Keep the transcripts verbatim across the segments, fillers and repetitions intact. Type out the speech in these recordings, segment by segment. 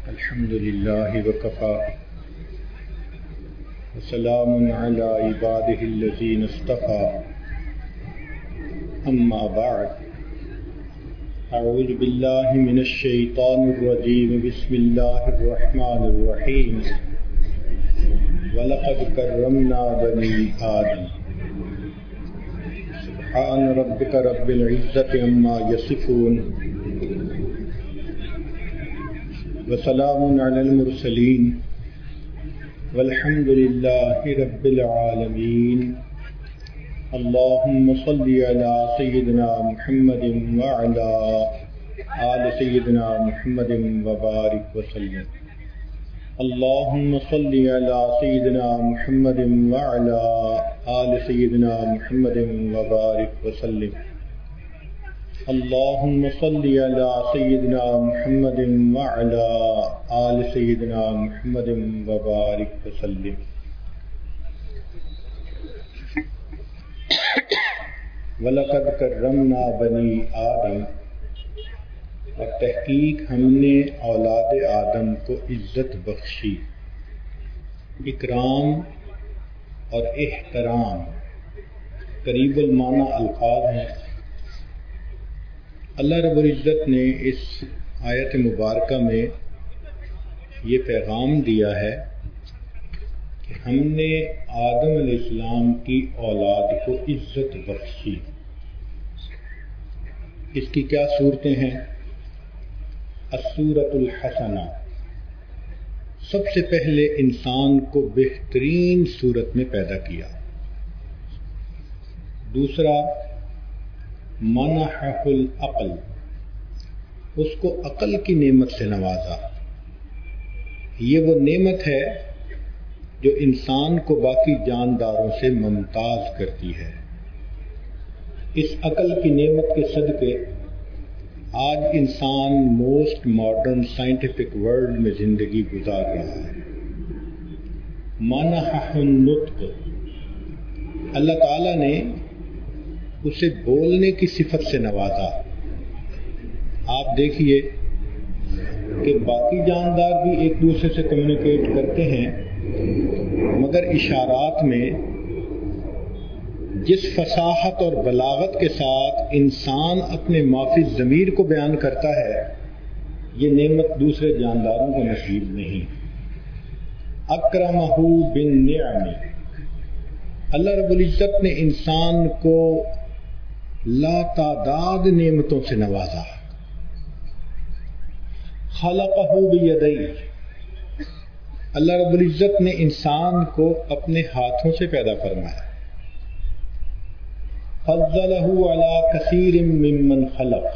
الحمد لله وكفى وسلام على عباده الذين اصطفى أما بعد أعوذ بالله من الشيطان الرجيم بسم الله الرحمن الرحيم ولقد كرمنا بني آدم سبحان ربك رب العزة عما يصفون وسلام على المرسلين والحمد لله رب العالمين اللهم صل على سيدنا محمد وعلى آل سيدنا محمد وبارك وسلم اللهم صل على سيدنا محمد وعلى آل سيدنا محمد وبارك وسلم اللهم صل على سيدنا محمد وعلى آل سيدنا محمد وبارك وسلم وَلَقَدْ كَرَّمْنَا بَنِي آدم، اور تحقیق ہم نے اولاد آدم کو عزت بخشی. اکرام اور احترام قریب المعنی الفاظ ہیں. اللہ رب العزت نے اس آیت مبارکہ میں یہ پیغام دیا ہے کہ ہم نے آدم علیہ السلام کی اولاد کو عزت بخشی. اس کی کیا صورتیں ہیں؟ الصورۃ الحسنہ، سب سے پہلے انسان کو بہترین صورت میں پیدا کیا. دوسرا منحہ العقل، اس کو عقل کی نعمت سے نوازا. یہ وہ نعمت ہے جو انسان کو باقی جانداروں سے ممتاز کرتی ہے. اس عقل کی نعمت کے صدقے آج انسان موسٹ ماڈرن سائنٹیفک ورلڈ میں زندگی گزار رہا ہے. منحہ النطق، اللہ تعالیٰ نے اسے بولنے کی صفت سے نوازا. آپ دیکھیے کہ باقی جاندار بھی ایک دوسرے سے کمیونیکیٹ کرتے ہیں، مگر اشارات میں جس فصاحت اور بلاغت کے ساتھ انسان اپنے مافی ضمیر کو بیان کرتا ہے، یہ نعمت دوسرے جانداروں کو نصیب نہیں. اکرمہ بالنعم، اللہ رب العزت نے انسان کو لا تعداد نعمتوں سے نوازا. خلقہ بیدیہ، اللہ رب العزت نے انسان کو اپنے ہاتھوں سے پیدا فرمایا. فضلہ علی کثیر ممن خلق،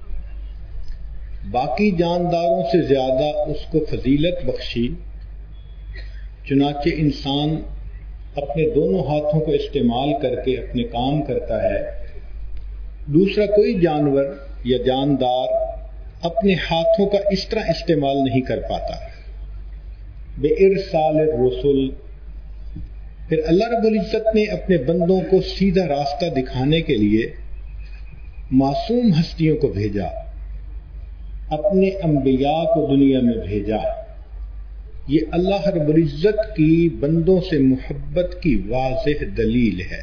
باقی جانداروں سے زیادہ اس کو فضیلت بخشی. چنانچہ انسان اپنے دونوں ہاتھوں کو استعمال کر کے اپنے کام کرتا ہے. دوسرا کوئی جانور یا جاندار اپنے ہاتھوں کا اس طرح استعمال نہیں کر پاتا. بے ارسال الرسل، پھر اللہ رب العزت نے اپنے بندوں کو سیدھا راستہ دکھانے کے لیے معصوم ہستیوں کو بھیجا، اپنے انبیاء کو دنیا میں بھیجا. یہ اللہ رب العزت کی بندوں سے محبت کی واضح دلیل ہے.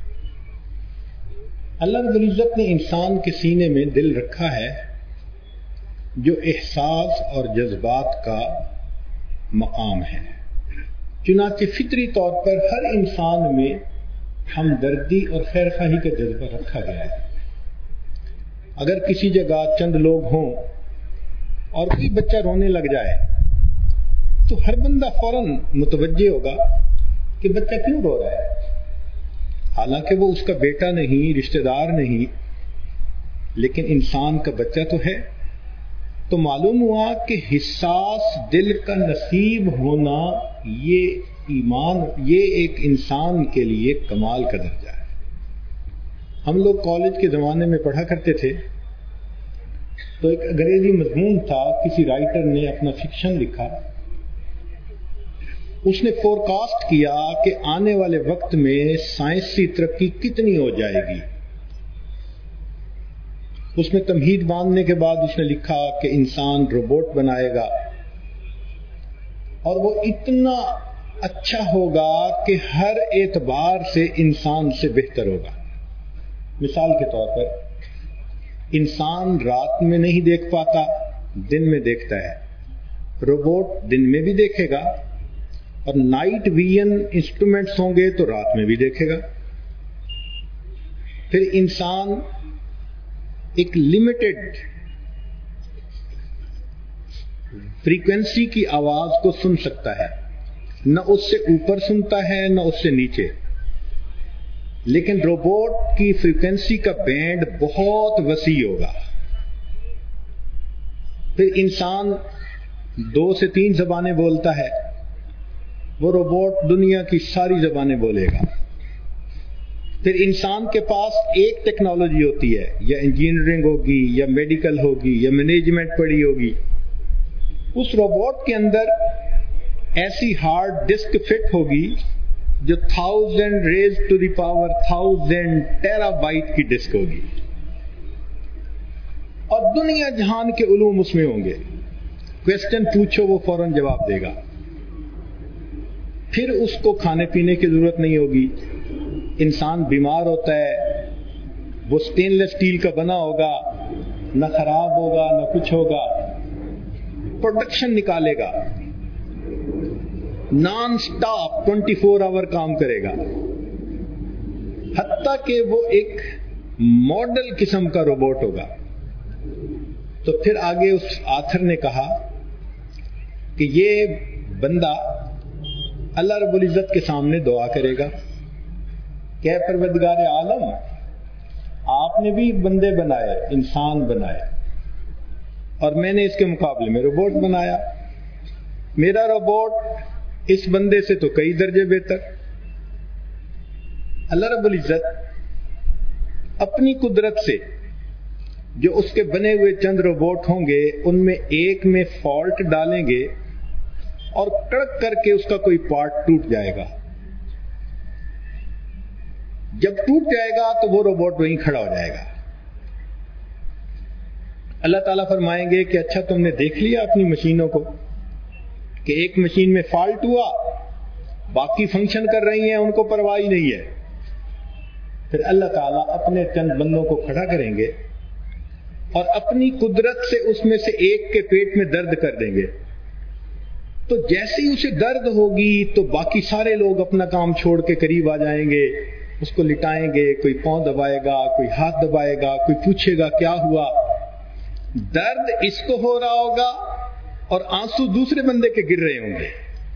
اللہ رب العزت نے انسان کے سینے میں دل رکھا ہے جو احساس اور جذبات کا مقام ہے. چنانچہ فطری طور پر ہر انسان میں ہمدردی اور خیرخواہی کا جذبہ رکھا گیا ہے. اگر کسی جگہ چند لوگ ہوں اور کوئی بچہ رونے لگ جائے تو ہر بندہ فوراً متوجہ ہوگا کہ بچہ کیوں رو رہا ہے، حالانکہ وہ اس کا بیٹا نہیں، رشتہ دار نہیں، لیکن انسان کا بچہ تو ہے. تو معلوم ہوا کہ حساس دل کا نصیب ہونا یہ ایمان، یہ ایک انسان کے لیے کمال کا درجہ ہے. ہم لوگ کالج کے زمانے میں پڑھا کرتے تھے تو ایک انگریزی مضمون تھا، کسی رائٹر نے اپنا فکشن لکھا. اس نے فور کاسٹ کیا کہ آنے والے وقت میں سائنسی ترقی کتنی ہو جائے گی. اس میں تمہید باندھنے کے بعد اس نے لکھا کہ انسان روبوٹ بنائے گا اور وہ اتنا اچھا ہوگا کہ ہر اعتبار سے انسان سے بہتر ہوگا. مثال کے طور پر انسان رات میں نہیں دیکھ پاتا، دن میں دیکھتا ہے. روبوٹ دن میں بھی دیکھے گا اور نائٹ ویژن انسٹرومنٹس ہوں گے تو رات میں بھی دیکھے گا. پھر انسان ایک لمیٹڈ فریکوینسی کی آواز کو سن سکتا ہے، نہ اس سے اوپر سنتا ہے نہ اس سے نیچے. لیکن روبوٹ کی فریکوینسی کا بینڈ بہت وسیع ہوگا. پھر انسان دو سے تین زبانیں بولتا ہے، وہ روبوٹ دنیا کی ساری زبانیں بولے گا. پھر انسان کے پاس ایک ٹیکنالوجی ہوتی ہے، یا انجینئرنگ ہوگی یا میڈیکل ہوگی یا مینجمنٹ پڑھی ہوگی. اس روبوٹ کے اندر ایسی ہارڈ ڈسک فٹ ہوگی جو thousand raise to the power thousand tera byte کی ڈسک ہوگی، اور دنیا جہان کے علوم اس میں ہوں گے. کوشچن پوچھو وہ فوراً جواب دے گا. پھر اس کو کھانے پینے کی ضرورت نہیں ہوگی. انسان بیمار ہوتا ہے، وہ سٹین لیس اسٹیل کا بنا ہوگا، نہ خراب ہوگا نہ کچھ ہوگا. پروڈکشن نکالے گا، non stop twenty four hour کام کرے گا. حتیٰ کہ وہ ایک ماڈل قسم کا روبوٹ ہوگا. تو پھر آگے اس آتھر نے کہا کہ یہ بندہ اللہ رب العزت کے سامنے دعا کرے گا کہ اے پروردگار عالم، آپ نے بھی بندے بنائے، انسان بنائے، اور میں نے اس کے مقابلے میں روبوٹ بنایا. میرا روبوٹ اس بندے سے تو کئی درجے بہتر. اللہ رب العزت اپنی قدرت سے جو اس کے بنے ہوئے چند روبوٹ ہوں گے ان میں ایک میں فالٹ ڈالیں گے اور کڑک کر کے اس کا کوئی پارٹ ٹوٹ جائے گا. جب ٹوٹ جائے گا تو وہ روبوٹ وہیں کھڑا ہو جائے گا. اللہ تعالیٰ فرمائیں گے کہ اچھا تم نے دیکھ لیا اپنی مشینوں کو کہ ایک مشین میں فالٹ ہوا، باقی فنکشن کر رہی ہیں، ان کو پرواہ ہی نہیں ہے. پھر اللہ تعالیٰ اپنے چند بندوں کو کھڑا کریں گے اور اپنی قدرت سے اس میں سے ایک کے پیٹ میں درد کر دیں گے. تو جیسے ہی اسے درد ہوگی تو باقی سارے لوگ اپنا کام چھوڑ کے قریب آ جائیں گے، اس کو لٹائیں گے، کوئی پاؤں دبائے گا، کوئی ہاتھ دبائے گا، کوئی پوچھے گا کیا ہوا. درد اس کو ہو رہا ہوگا اور آنسو دوسرے بندے کے گر رہے ہوں گے.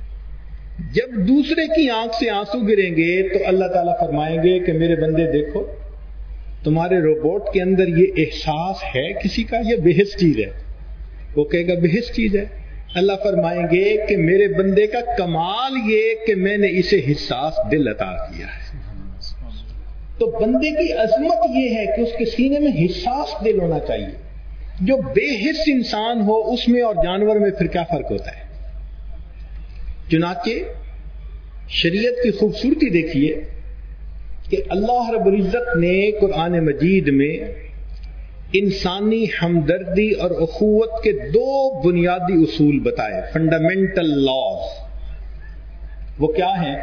جب دوسرے کی آنکھ سے آنسو گریں گے تو اللہ تعالیٰ فرمائیں گے کہ میرے بندے دیکھو، تمہارے روبوٹ کے اندر یہ احساس ہے کسی کا، یہ بےحس چیز ہے. وہ کہے گا بےحس چیز ہے. اللہ فرمائیں گے کہ میرے بندے کا کمال یہ کہ میں نے اسے حساس دل عطا کیا ہے. تو بندے کی عظمت یہ ہے کہ اس کے سینے میں حساس دل ہونا چاہیے. جو بے حس انسان ہو اس میں اور جانور میں پھر کیا فرق ہوتا ہے. چنانچہ شریعت کی خوبصورتی دیکھیے کہ اللہ رب العزت نے قرآن مجید میں انسانی ہمدردی اور اخوت کے دو بنیادی اصول بتائے، فنڈامنٹل لاز. وہ کیا ہیں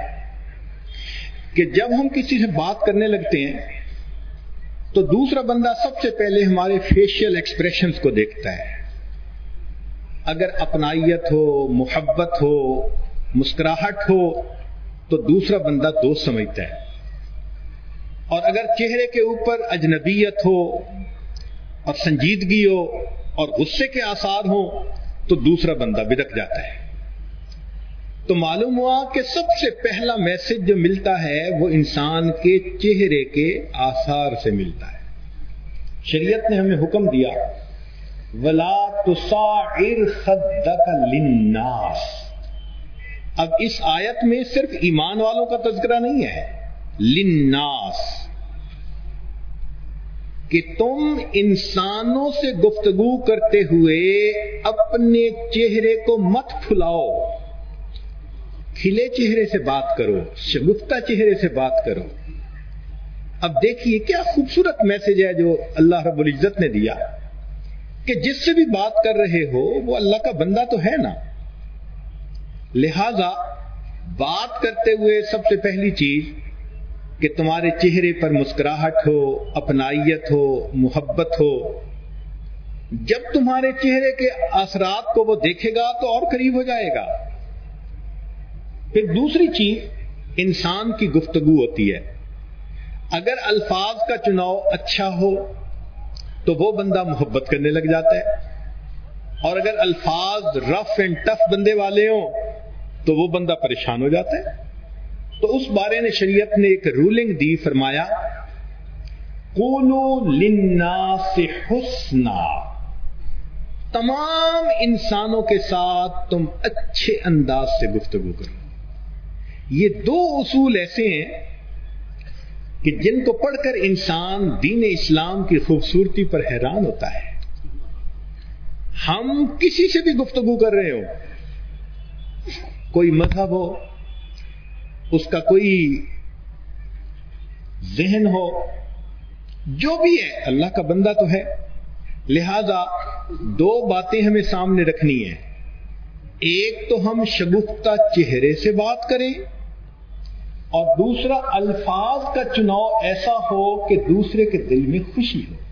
کہ جب ہم کسی سے بات کرنے لگتے ہیں تو دوسرا بندہ سب سے پہلے ہمارے فیشیل ایکسپریشنز کو دیکھتا ہے. اگر اپنائیت ہو، محبت ہو، مسکراہٹ ہو تو دوسرا بندہ دوست سمجھتا ہے، اور اگر چہرے کے اوپر اجنبیت ہو اور سنجیدگی ہو اور غصے کے آثار ہوں تو دوسرا بندہ بدک جاتا ہے. تو معلوم ہوا کہ سب سے پہلا میسج جو ملتا ہے وہ انسان کے چہرے کے آثار سے ملتا ہے. شریعت نے ہمیں حکم دیا وَلَا تُصَعِّرْ خَدَّكَ لِلنَّاسِ. اب اس آیت میں صرف ایمان والوں کا تذکرہ نہیں ہے، لِلنَّاسِ، کہ تم انسانوں سے گفتگو کرتے ہوئے اپنے چہرے کو مت پھلاؤ، کھلے چہرے سے بات کرو، شگفتہ چہرے سے بات کرو. اب دیکھیے کیا خوبصورت میسج ہے جو اللہ رب العزت نے دیا کہ جس سے بھی بات کر رہے ہو وہ اللہ کا بندہ تو ہے نا. لہذا بات کرتے ہوئے سب سے پہلی چیز کہ تمہارے چہرے پر مسکراہٹ ہو، اپنائیت ہو، محبت ہو. جب تمہارے چہرے کے اثرات کو وہ دیکھے گا تو اور قریب ہو جائے گا. پھر دوسری چیز انسان کی گفتگو ہوتی ہے. اگر الفاظ کا چناؤ اچھا ہو تو وہ بندہ محبت کرنے لگ جاتا ہے، اور اگر الفاظ رف اینڈ ٹف بندے والے ہوں تو وہ بندہ پریشان ہو جاتا ہے. تو اس بارے میں شریعت نے ایک رولنگ دی، فرمایا قولوا للناس حسنا، تمام انسانوں کے ساتھ تم اچھے انداز سے گفتگو کرو. یہ دو اصول ایسے ہیں کہ جن کو پڑھ کر انسان دین اسلام کی خوبصورتی پر حیران ہوتا ہے. ہم کسی سے بھی گفتگو کر رہے ہو، کوئی مذہب ہو، اس کا کوئی ذہن ہو، جو بھی ہے اللہ کا بندہ تو ہے. لہذا دو باتیں ہمیں سامنے رکھنی ہیں. ایک تو ہم شگفتہ چہرے سے بات کریں، اور دوسرا الفاظ کا چناؤ ایسا ہو کہ دوسرے کے دل میں خوشی ہو.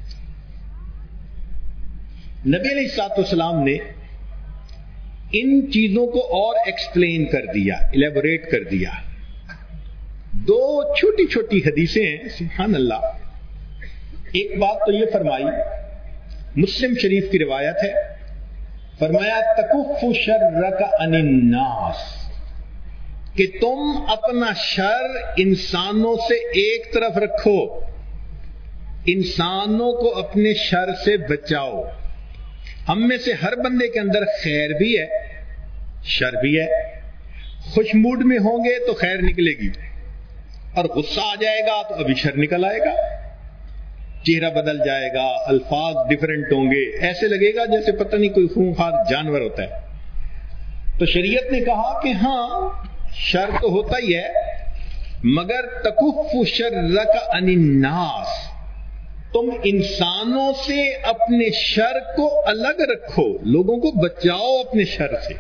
نبی علیہ الصلوۃ والسلام نے ان چیزوں کو اور ایکسپلین کر دیا، الیبوریٹ کر دیا. دو چھوٹی چھوٹی حدیثیں ہیں، سبحان اللہ. ایک بات تو یہ فرمائی، مسلم شریف کی روایت ہے، فرمایا تکف شرک عن الناس، کہ تم اپنا شر انسانوں سے ایک طرف رکھو، انسانوں کو اپنے شر سے بچاؤ. ہم میں سے ہر بندے کے اندر خیر بھی ہے، شر بھی ہے. خوش موڈ میں ہوں گے تو خیر نکلے گی، اور غصہ آ جائے گا تو ابھی شر نکل آئے گا. چہرہ بدل جائے گا، الفاظ ڈیفرنٹ ہوں گے، ایسے لگے گا جیسے پتہ نہیں کوئی خونخوار جانور ہوتا ہے. تو شریعت نے کہا کہ ہاں شر تو ہوتا ہی ہے، مگر تکف شرک عن الناس، تم انسانوں سے اپنے شر کو الگ رکھو، لوگوں کو بچاؤ اپنے شر سے.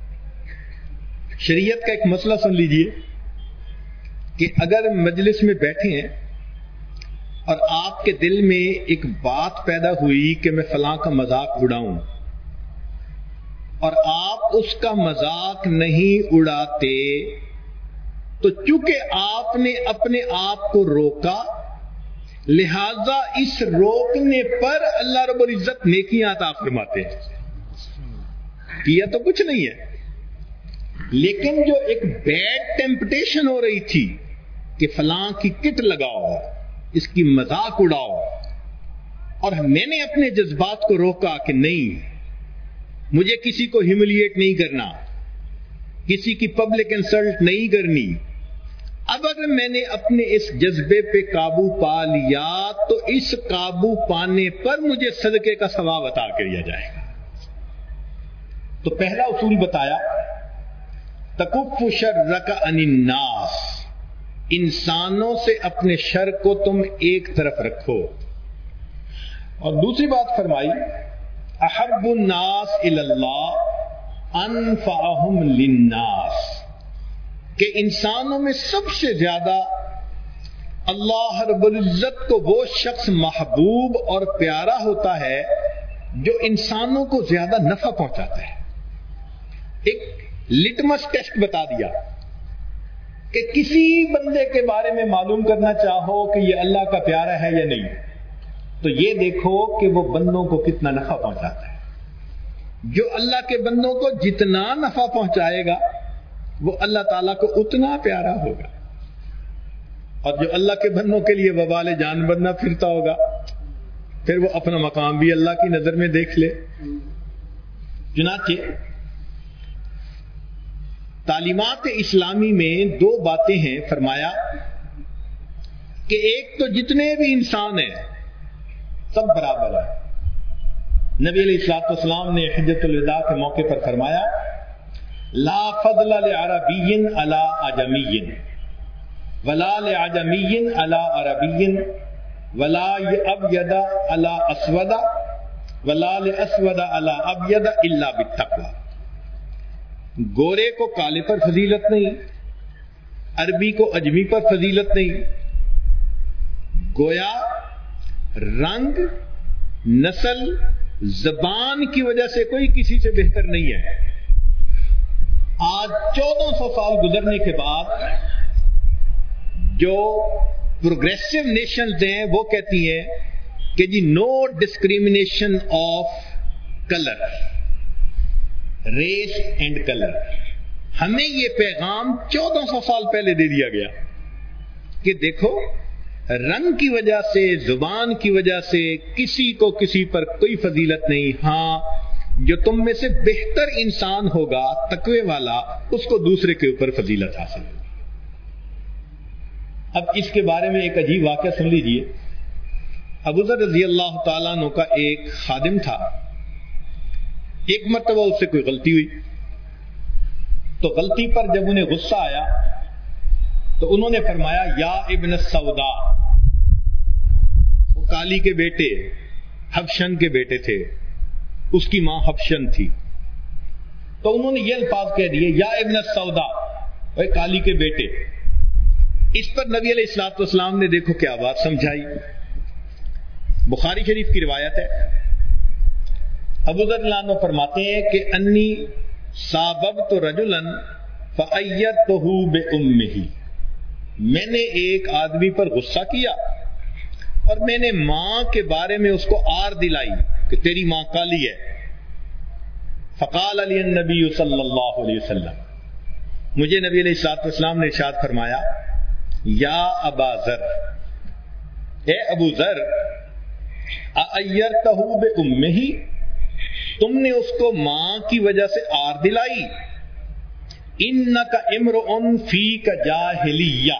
شریعت کا ایک مسئلہ سن لیجئے کہ اگر مجلس میں بیٹھے ہیں اور آپ کے دل میں ایک بات پیدا ہوئی کہ میں فلاں کا مذاق اڑاؤں، اور آپ اس کا مذاق نہیں اڑاتے، تو چونکہ آپ نے اپنے آپ کو روکا، لہذا اس روکنے پر اللہ رب العزت نیکیاں عطا فرماتے ہیں. کیا تو کچھ نہیں ہے، لیکن جو ایک بیڈ ٹیمپٹیشن ہو رہی تھی کہ فلاں کی کٹ لگاؤ، اس کی مذاق اڑاؤ، اور میں نے اپنے جذبات کو روکا کہ نہیں، مجھے کسی کو ہیوملیٹ نہیں کرنا، کسی کی پبلک انسلٹ نہیں کرنی. اب اگر میں نے اپنے اس جذبے پہ قابو پا لیا تو اس قابو پانے پر مجھے صدقے کا ثواب عطا کیا جائے گا. تو پہلا اصول بتایا تکف شرک عن الناس، انسانوں سے اپنے شر کو تم ایک طرف رکھو. اور دوسری بات فرمائی احب الناس الی اللہ انفعہم للناس، کہ انسانوں میں سب سے زیادہ اللہ رب العزت کو وہ شخص محبوب اور پیارا ہوتا ہے جو انسانوں کو زیادہ نفع پہنچاتا ہے. ایک لٹمس ٹیسٹ بتا دیا کہ کسی بندے کے بارے میں معلوم کرنا چاہو کہ یہ اللہ کا پیارا ہے یا نہیں، تو یہ دیکھو کہ وہ بندوں کو کتنا نفع پہنچاتا ہے. جو اللہ کے بندوں کو جتنا نفع پہنچائے گا وہ اللہ تعالیٰ کو اتنا پیارا ہوگا، اور جو اللہ کے بندوں کے لیے وبال جان بننا پھرتا ہوگا پھر وہ اپنا مقام بھی اللہ کی نظر میں دیکھ لے. چنانچہ تعلیمات اسلامی میں دو باتیں ہیں. فرمایا کہ ایک تو جتنے بھی انسان ہیں سب برابر ہیں. نبی علیہ الصلوۃ والسلام نے حجۃ الوداع کے موقع پر فرمایا لا فضل لعربی علی اعجمی ولا لعجمی علی عربی ولا ابید علی اسود ولا لاسود علی ابید الا بالتقوی. گورے کو کالے پر فضیلت نہیں، عربی کو اجمی پر فضیلت نہیں، گویا رنگ، نسل، زبان کی وجہ سے کوئی کسی سے بہتر نہیں ہے۔ آج چودہ سو سال گزرنے کے بعد جو پروگریسو نیشنز ہیں وہ کہتی ہیں کہ جی no discrimination of colour, race and colour. ہمیں یہ پیغام چودہ سو سال پہلے دے دیا گیا کہ دیکھو رنگ کی وجہ سے، زبان کی وجہ سے کسی کو کسی پر کوئی فضیلت نہیں۔ ہاں جو تم میں سے بہتر انسان ہوگا تقوی والا، اس کو دوسرے کے اوپر فضیلت حاصل ہوگی۔ اب اس کے بارے میں ایک عجیب واقعہ سن لیجئے۔ ابو ذر رضی اللہ تعالیٰ عنہ کا ایک خادم تھا، ایک مرتبہ اس سے کوئی غلطی ہوئی، تو غلطی پر جب انہیں غصہ آیا تو انہوں نے فرمایا یا ابن السودا، وہ کالی کے بیٹے حبشن کے بیٹے تھے، اس کی ماں حبشن تھی، تو انہوں نے یہ الفاظ کہہ دیے یا ابن السودا، اے کالی کے بیٹے۔ اس پر نبی علیہ الصلوۃ والسلام نے دیکھو کیا بات سمجھائی۔ بخاری شریف کی روایت ہے، ابو ذر رضی اللہ عنہ فرماتے ہیں کہ انی ساببت رجلا فأیدتہ بأمہ، میں نے ایک آدمی پر غصہ کیا اور میں نے ماں کے بارے میں اس کو آر دلائی کہ تیری ماں کالی ہے۔ فقال علی النبی صلی اللہ علیہ وسلم، مجھے نبی علیہ الصلوۃ والسلام نے ارشاد فرمایا یا ابا ذر، اے ابو ذر، اعیرتہ بامہ، تم نے اس کو ماں کی وجہ سے آر دلائی۔ انک امرؤ فیک جاہلیہ،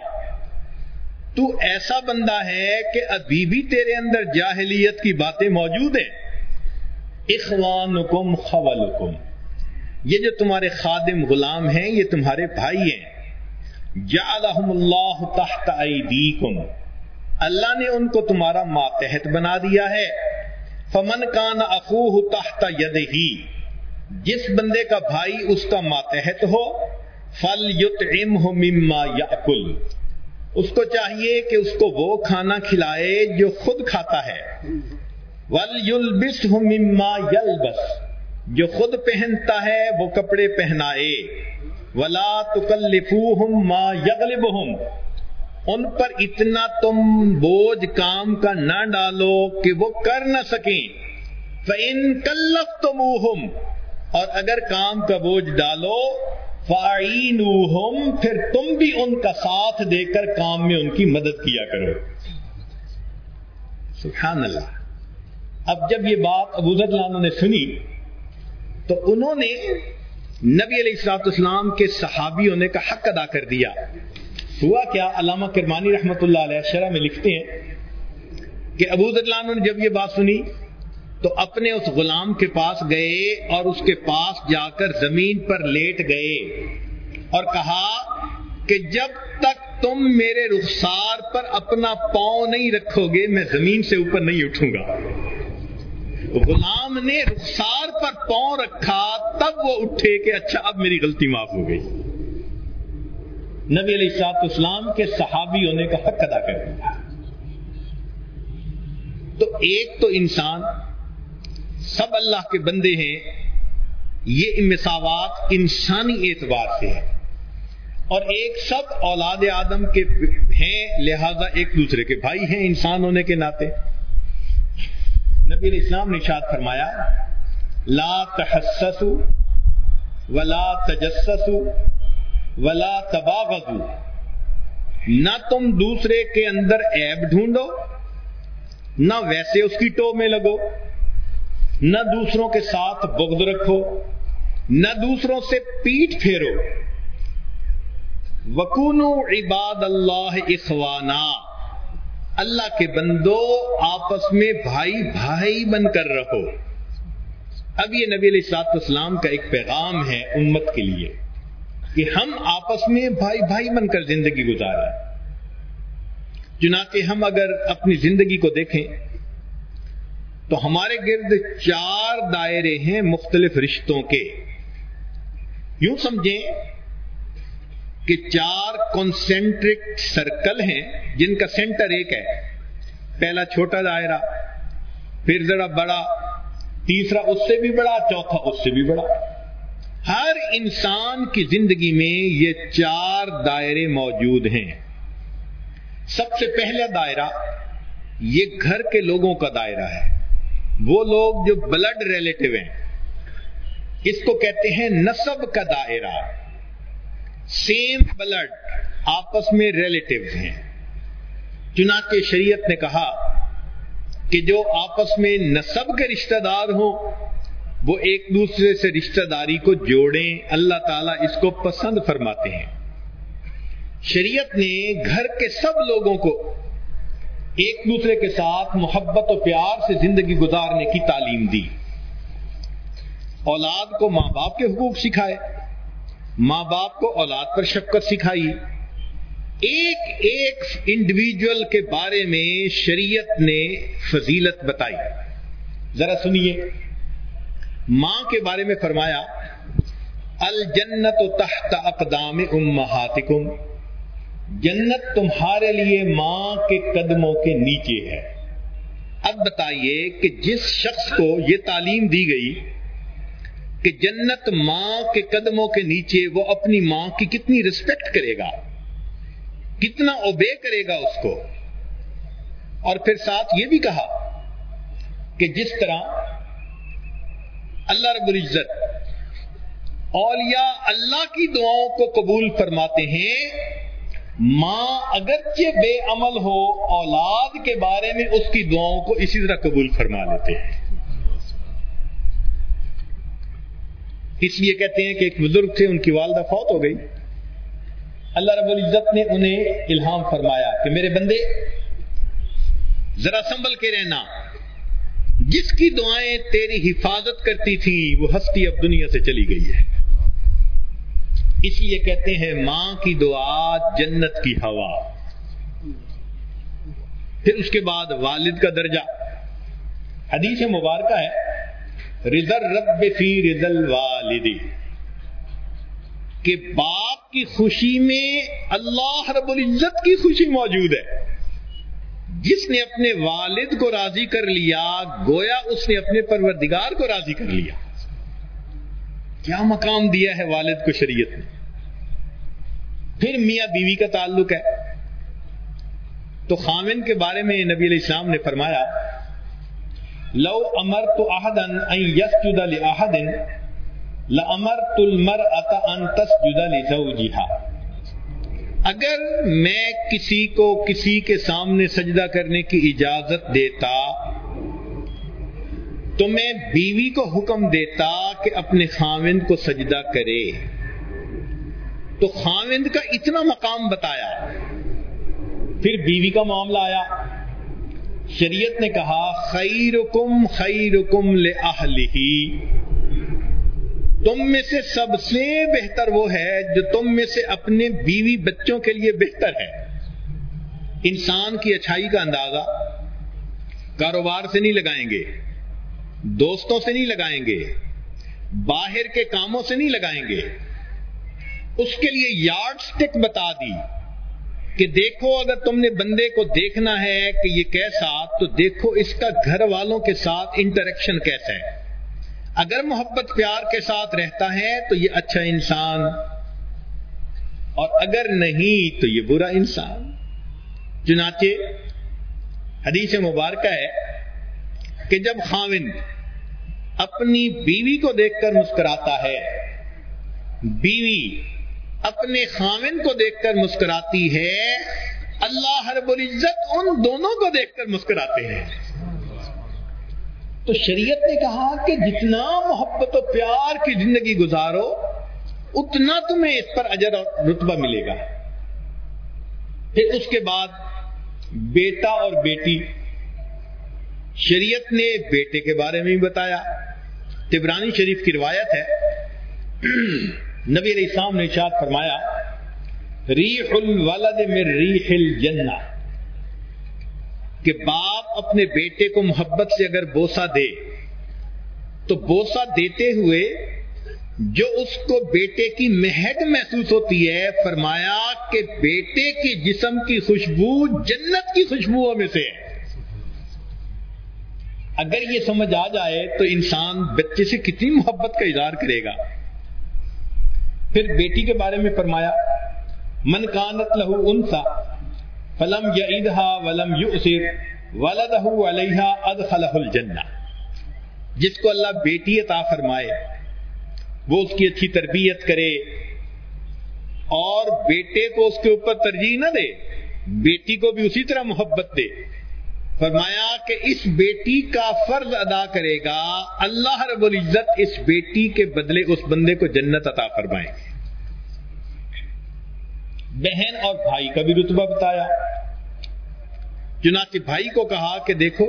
تو ایسا بندہ ہے کہ ابھی بھی تیرے اندر جاہلیت کی باتیں موجود ہیں۔ اخوانکم خولکم، یہ جو تمہارے خادم غلام ہیں یہ تمہارے بھائی ہیں۔ جعلہم اللہ تحت ایدیکم، اللہ نے ان کو تمہارا ماتحت بنا دیا ہے۔ فمن کان اخوہ تحت یدہ، جس بندے کا بھائی اس کا ماتحت ہو، فلیطعمہ مما یأکل، اس کو چاہیے کہ اس کو وہ کھانا کھلائے جو خود کھاتا ہے۔ ولیلبسہ مما یلبس، جو خود پہنتا ہے وہ کپڑے پہنائے۔ ولا تکلفوہم ما یغلبہم، ان پر اتنا تم بوجھ کام کا نہ ڈالو کہ وہ کر نہ سکیں۔ فَإِن کلفتموہم، اور اگر کام کا بوجھ ڈالو، فَأَعِینُوہم، پھر تم بھی ان کا ساتھ دے کر کام میں ان کی مدد کیا کرو۔ سبحان اللہ۔ اب جب یہ بات ابو ذر رضی اللہ عنہ نے سنی تو انہوں نے نبی علیہ الصلوۃ والسلام کے صحابی ہونے کا حق ادا کر دیا۔ ہوا کیا، علامہ کرمانی رحمۃ اللہ علیہ شرح میں لکھتے ہیں کہ ابو ذر رضی اللہ عنہ نے جب یہ بات سنی تو اپنے اس غلام کے پاس گئے اور اس کے پاس جا کر زمین پر لیٹ گئے اور کہا کہ جب تک تم میرے رخسار پر اپنا پاؤں نہیں رکھو گے میں زمین سے اوپر نہیں اٹھوں گا۔ غلام نے رخسار پر پاؤں رکھا تب وہ اٹھے کہ اچھا اب میری غلطی معاف ہو گئی۔ نبی علیہ الصلوۃ والسلام کے صحابی ہونے کا حق ادا کر دیا۔ تو ایک تو انسان، سب اللہ کے بندے ہیں، یہ مساوات انسانی اعتبار سے ہے، اور ایک سب اولاد آدم کے ہیں، لہذا ایک دوسرے کے بھائی ہیں انسان ہونے کے ناطے۔ نبی علیہ السلام نے ارشاد فرمایا لا تحسسوا ولا تجسسوا ولا تباغضوا، نہ تم دوسرے کے اندر عیب ڈھونڈو، نہ ویسے اس کی ٹو میں لگو، نہ دوسروں کے ساتھ بغض رکھو، نہ دوسروں سے پیٹھ پھیرو۔ وَكُونُوا عِبَادَ اللَّهِ إِخْوَانًا، اللہ کے بندو آپس میں بھائی بھائی بن کر رہو۔ اب یہ نبی علیہ الصلوۃ والسلام کا ایک پیغام ہے امت کے لیے کہ ہم آپس میں بھائی بھائی بن کر زندگی گزاریں۔ چنانچہ ہم اگر اپنی زندگی کو دیکھیں تو ہمارے گرد چار دائرے ہیں مختلف رشتوں کے۔ یوں سمجھیں کہ چار کانسنٹرک سرکل ہیں جن کا سینٹر ایک ہے. پہلا چھوٹا دائرہ، پھر ذرا بڑا، تیسرا اس سے بھی بڑا، چوتھا اس سے بھی بڑا. ہر انسان کی زندگی میں یہ چار دائرے موجود ہیں. سب سے پہلا دائرہ یہ گھر کے لوگوں کا دائرہ ہے. وہ لوگ جو بلڈ ریلیٹو ہیں، اس کو کہتے ہیں نسب کا دائرہ. سیم بلڈ، آپس میں ریلیٹیوز ہیں. چنانچہ شریعت نے کہا کہ جو آپس میں نسب کے رشتہ دار ہوں وہ ایک دوسرے سے رشتہ داری کو جوڑیں. اللہ تعالیٰ اس کو پسند فرماتے ہیں. شریعت نے گھر کے سب لوگوں کو ایک دوسرے کے ساتھ محبت و پیار سے زندگی گزارنے کی تعلیم دی. اولاد کو ماں باپ کے حقوق سکھائے، ماں باپ کو اولاد پر شفقت سکھائی. ایک ایک انڈیویجول کے بارے میں شریعت نے فضیلت بتائی. ذرا سنیے. ماں کے بارے میں فرمایا الجنت تحت اقدام امہاتکم، جنت تمہارے لیے ماں کے قدموں کے نیچے ہے. اب بتائیے کہ جس شخص کو یہ تعلیم دی گئی کہ جنت ماں کے قدموں کے نیچے، وہ اپنی ماں کی کتنی رسپیکٹ کرے گا، کتنا اوبے کرے گا اس کو. اور پھر ساتھ یہ بھی کہا کہ جس طرح اللہ رب العزت اولیاء اللہ کی دعاؤں کو قبول فرماتے ہیں، ماں اگرچہ بے عمل ہو، اولاد کے بارے میں اس کی دعاؤں کو اسی طرح قبول فرما لیتے ہیں. اس لیے کہتے ہیں کہ ایک بزرگ تھے، ان کی والدہ فوت ہو گئی. اللہ رب العزت نے انہیں الہام فرمایا کہ میرے بندے ذرا سنبھل کے رہنا، جس کی دعائیں تیری حفاظت کرتی تھیں وہ ہستی اب دنیا سے چلی گئی ہے. اس لیے کہتے ہیں ماں کی دعا جنت کی ہوا. پھر اس کے بعد والد کا درجہ. حدیث مبارکہ ہے رضا الرب فی رضا الوالد، کہ باپ کی خوشی میں اللہ رب العزت کی خوشی موجود ہے. جس نے اپنے والد کو راضی کر لیا گویا اس نے اپنے پروردگار کو راضی کر لیا. کیا مقام دیا ہے والد کو شریعت نے. پھر میاں بیوی کا تعلق ہے تو خاوند کے بارے میں نبی علیہ السلام نے فرمایا لو امرت احدا ان يسجد لاحد لامرت المرأة ان تسجد لزوجها. اگر میں کسی کو کسی کے سامنے سجدہ کرنے کی اجازت دیتا تو میں بیوی کو حکم دیتا کہ اپنے خاوند کو سجدہ کرے. تو خاوند کا اتنا مقام بتایا. پھر بیوی کا معاملہ آیا. شریعت نے کہا خیرکم خیرکم لأہلہ، تم میں سے سب سے بہتر وہ ہے جو تم میں سے اپنے بیوی بچوں کے لیے بہتر ہے. انسان کی اچھائی کا اندازہ کاروبار سے نہیں لگائیں گے، دوستوں سے نہیں لگائیں گے، باہر کے کاموں سے نہیں لگائیں گے. اس کے لیے یارڈ سٹک بتا دی کہ دیکھو اگر تم نے بندے کو دیکھنا ہے کہ یہ کیسا، تو دیکھو اس کا گھر والوں کے ساتھ انٹریکشن کیسا ہے. اگر محبت پیار کے ساتھ رہتا ہے تو یہ اچھا انسان، اور اگر نہیں تو یہ برا انسان. چنانچہ حدیث مبارکہ ہے کہ جب خاوند اپنی بیوی کو دیکھ کر مسکراتا ہے، بیوی اپنے خاوند کو دیکھ کر مسکراتی ہے، اللہ رب العزت ان دونوں کو دیکھ کر مسکراتے ہیں. تو شریعت نے کہا کہ جتنا محبت و پیار کی زندگی گزارو اتنا تمہیں اس پر اجر اور رتبہ ملے گا. پھر اس کے بعد بیٹا اور بیٹی. شریعت نے بیٹے کے بارے میں بھی بتایا. طبرانی شریف کی روایت ہے نبی علیہ السلام نے ارشاد فرمایا ریح الولد من ریح الجنہ، کہ باپ اپنے بیٹے کو محبت سے اگر بوسہ دے تو بوسہ دیتے ہوئے جو اس کو بیٹے کی مہک محسوس ہوتی ہے، فرمایا کہ بیٹے کے جسم کی خوشبو جنت کی خوشبوؤں میں سے ہے۔ اگر یہ سمجھ آ جائے تو انسان بچے سے کتنی محبت کا اظہار کرے گا۔ پھر بیٹی کے بارے میں فرمایا من کانت لہ انثی فلم یعدها ولم یؤثر ولدہ علیہا ادخلہ الجنہ، جس کو اللہ بیٹی عطا فرمائے وہ اس کی اچھی تربیت کرے اور بیٹے کو اس کے اوپر ترجیح نہ دے، بیٹی کو بھی اسی طرح محبت دے، فرمایا کہ اس بیٹی کا فرض ادا کرے گا، اللہ رب العزت اس بیٹی کے بدلے اس بندے کو جنت عطا فرمائے۔ بہن اور بھائی کا بھی رتبہ بتایا، چنانچہ بھائی کو کہا کہ دیکھو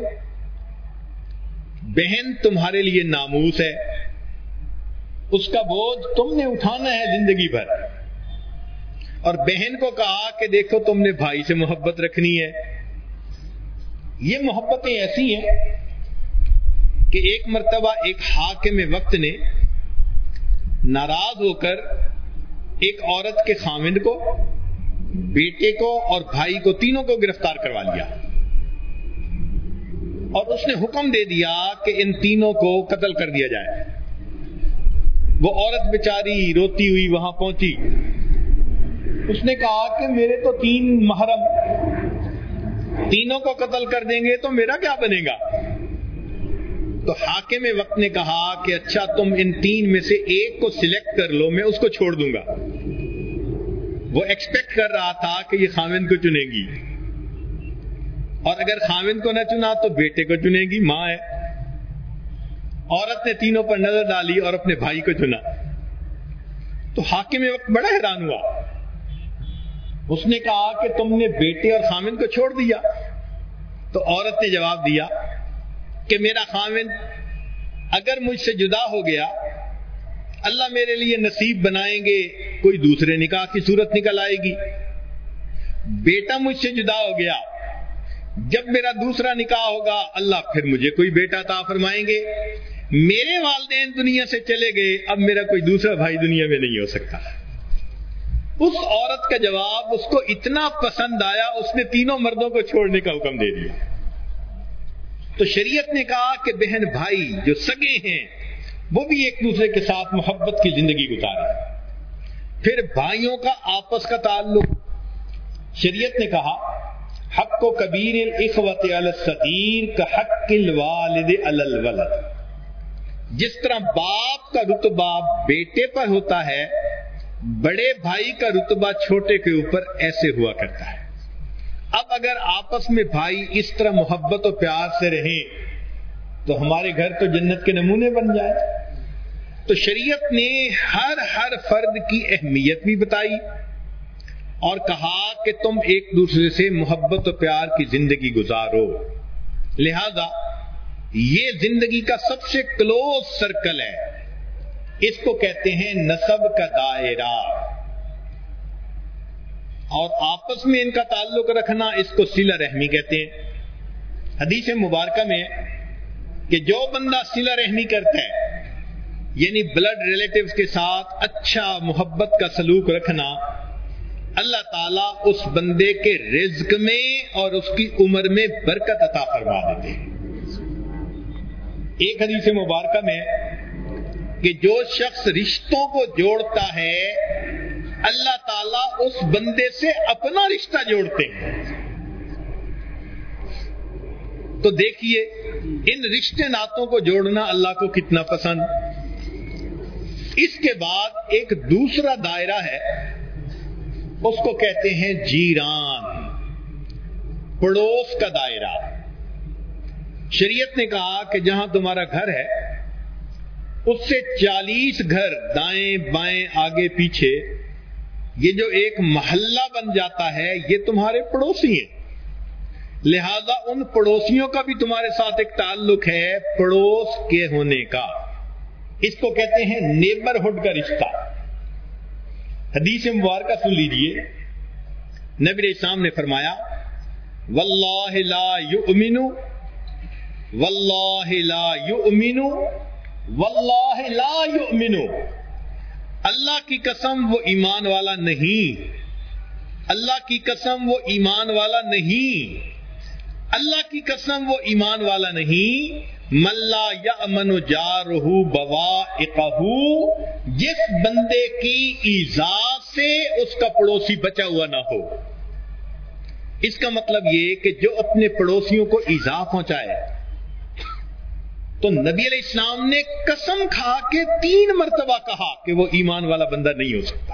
بہن تمہارے لیے ناموس ہے، اس کا بوجھ تم نے اٹھانا ہے زندگی بھر، اور بہن کو کہا کہ دیکھو تم نے بھائی سے محبت رکھنی ہے۔ یہ محبتیں ایسی ہیں کہ ایک مرتبہ ایک حاکم وقت نے ناراض ہو کر ایک عورت کے خاوند کو، بیٹے کو اور بھائی کو، تینوں کو گرفتار کروا لیا، اور اس نے حکم دے دیا کہ ان تینوں کو قتل کر دیا جائے۔ وہ عورت بیچاری روتی ہوئی وہاں پہنچی، اس نے کہا کہ میرے تو تین محرم، تینوں کو قتل کر دیں گے تو میرا کیا بنے گا؟ تو حاکم وقت نے کہا کہ اچھا تم ان تین میں سے ایک کو سلیکٹ کر لو، میں اس کو چھوڑ دوں گا۔ وہ ایکسپیکٹ کر رہا تھا کہ یہ خاوند کو چنے گی، اور اگر خاوند کو نہ چنا تو بیٹے کو چنے گی، ماں ہے۔ عورت نے تینوں پر نظر ڈالی اور اپنے بھائی کو چنا، تو حاکم وقت بڑا حیران ہوا، اس نے کہا کہ تم نے بیٹے اور خاوند کو چھوڑ دیا؟ تو عورت نے جواب دیا کہ میرا خاوند اگر مجھ سے جدا ہو گیا، اللہ میرے لیے نصیب بنائیں گے کوئی دوسرے نکاح کی صورت نکل آئے گی، بیٹا مجھ سے جدا ہو گیا، جب میرا دوسرا نکاح ہوگا اللہ پھر مجھے کوئی بیٹا عطا فرمائیں گے، میرے والدین دنیا سے چلے گئے، اب میرا کوئی دوسرا بھائی دنیا میں نہیں ہو سکتا۔ اس عورت کا جواب اس کو اتنا پسند آیا، اس نے تینوں مردوں کو چھوڑنے کا حکم دے دیا۔ تو شریعت نے کہا کہ بہن بھائی جو سگے ہیں وہ بھی ایک دوسرے کے ساتھ محبت کی زندگی گزارے۔ پھر بھائیوں کا آپس کا تعلق، شریعت نے کہا حق و کبیر الاخوۃ علی الصغیر کا حق الوالد علی الولد، جس طرح باپ کا رتبہ بیٹے پر ہوتا ہے، بڑے بھائی کا رتبہ چھوٹے کے اوپر ایسے ہوا کرتا ہے۔ اب اگر آپس میں بھائی اس طرح محبت و پیار سے رہیں تو ہمارے گھر تو جنت کے نمونے بن جائے۔ تو شریعت نے ہر ہر فرد کی اہمیت بھی بتائی اور کہا کہ تم ایک دوسرے سے محبت و پیار کی زندگی گزارو، لہذا یہ زندگی کا سب سے کلوز سرکل ہے، اس کو کہتے ہیں نسب کا دائرہ، اور آپس میں ان کا تعلق رکھنا اس کو صلہ رحمی کہتے ہیں۔ حدیث مبارکہ میں کہ جو بندہ صلہ رحمی کرتا ہے، یعنی بلڈ ریلیٹیوز کے ساتھ اچھا محبت کا سلوک رکھنا، اللہ تعالیٰ اس بندے کے رزق میں اور اس کی عمر میں برکت عطا فرما دیتے ہیں۔ ایک حدیث مبارکہ میں کہ جو شخص رشتوں کو جوڑتا ہے اللہ تعالیٰ اس بندے سے اپنا رشتہ جوڑتے ہیں۔ تو دیکھیے ان رشتے ناتوں کو جوڑنا اللہ کو کتنا پسند۔ اس کے بعد ایک دوسرا دائرہ ہے، اس کو کہتے ہیں جیران، پڑوس کا دائرہ۔ شریعت نے کہا کہ جہاں تمہارا گھر ہے اس سے چالیس گھر دائیں بائیں آگے پیچھے، یہ جو ایک محلہ بن جاتا ہے، یہ تمہارے پڑوسی ہیں، لہذا ان پڑوسیوں کا بھی تمہارے ساتھ ایک تعلق ہے پڑوس کے ہونے کا، اس کو کہتے ہیں نیبرہڈ کا رشتہ۔ حدیث مبارکہ سن لیجئے، نبی علیہ السلام نے فرمایا واللہ لا یؤمن واللہ لا یؤمن واللہ لا یؤمن اللہ کی قسم وہ ایمان والا نہیں، اللہ کی قسم وہ ایمان والا نہیں، اللہ کی قسم وہ ایمان والا نہیں، من لا یأمن جارہ بوائقہ، جس بندے کی ایذا سے اس کا پڑوسی بچا ہوا نہ ہو۔ اس کا مطلب یہ کہ جو اپنے پڑوسیوں کو ایذا پہنچائے، تو نبی علیہ السلام نے قسم کھا کے تین مرتبہ کہا کہ وہ ایمان والا بندہ نہیں ہو سکتا۔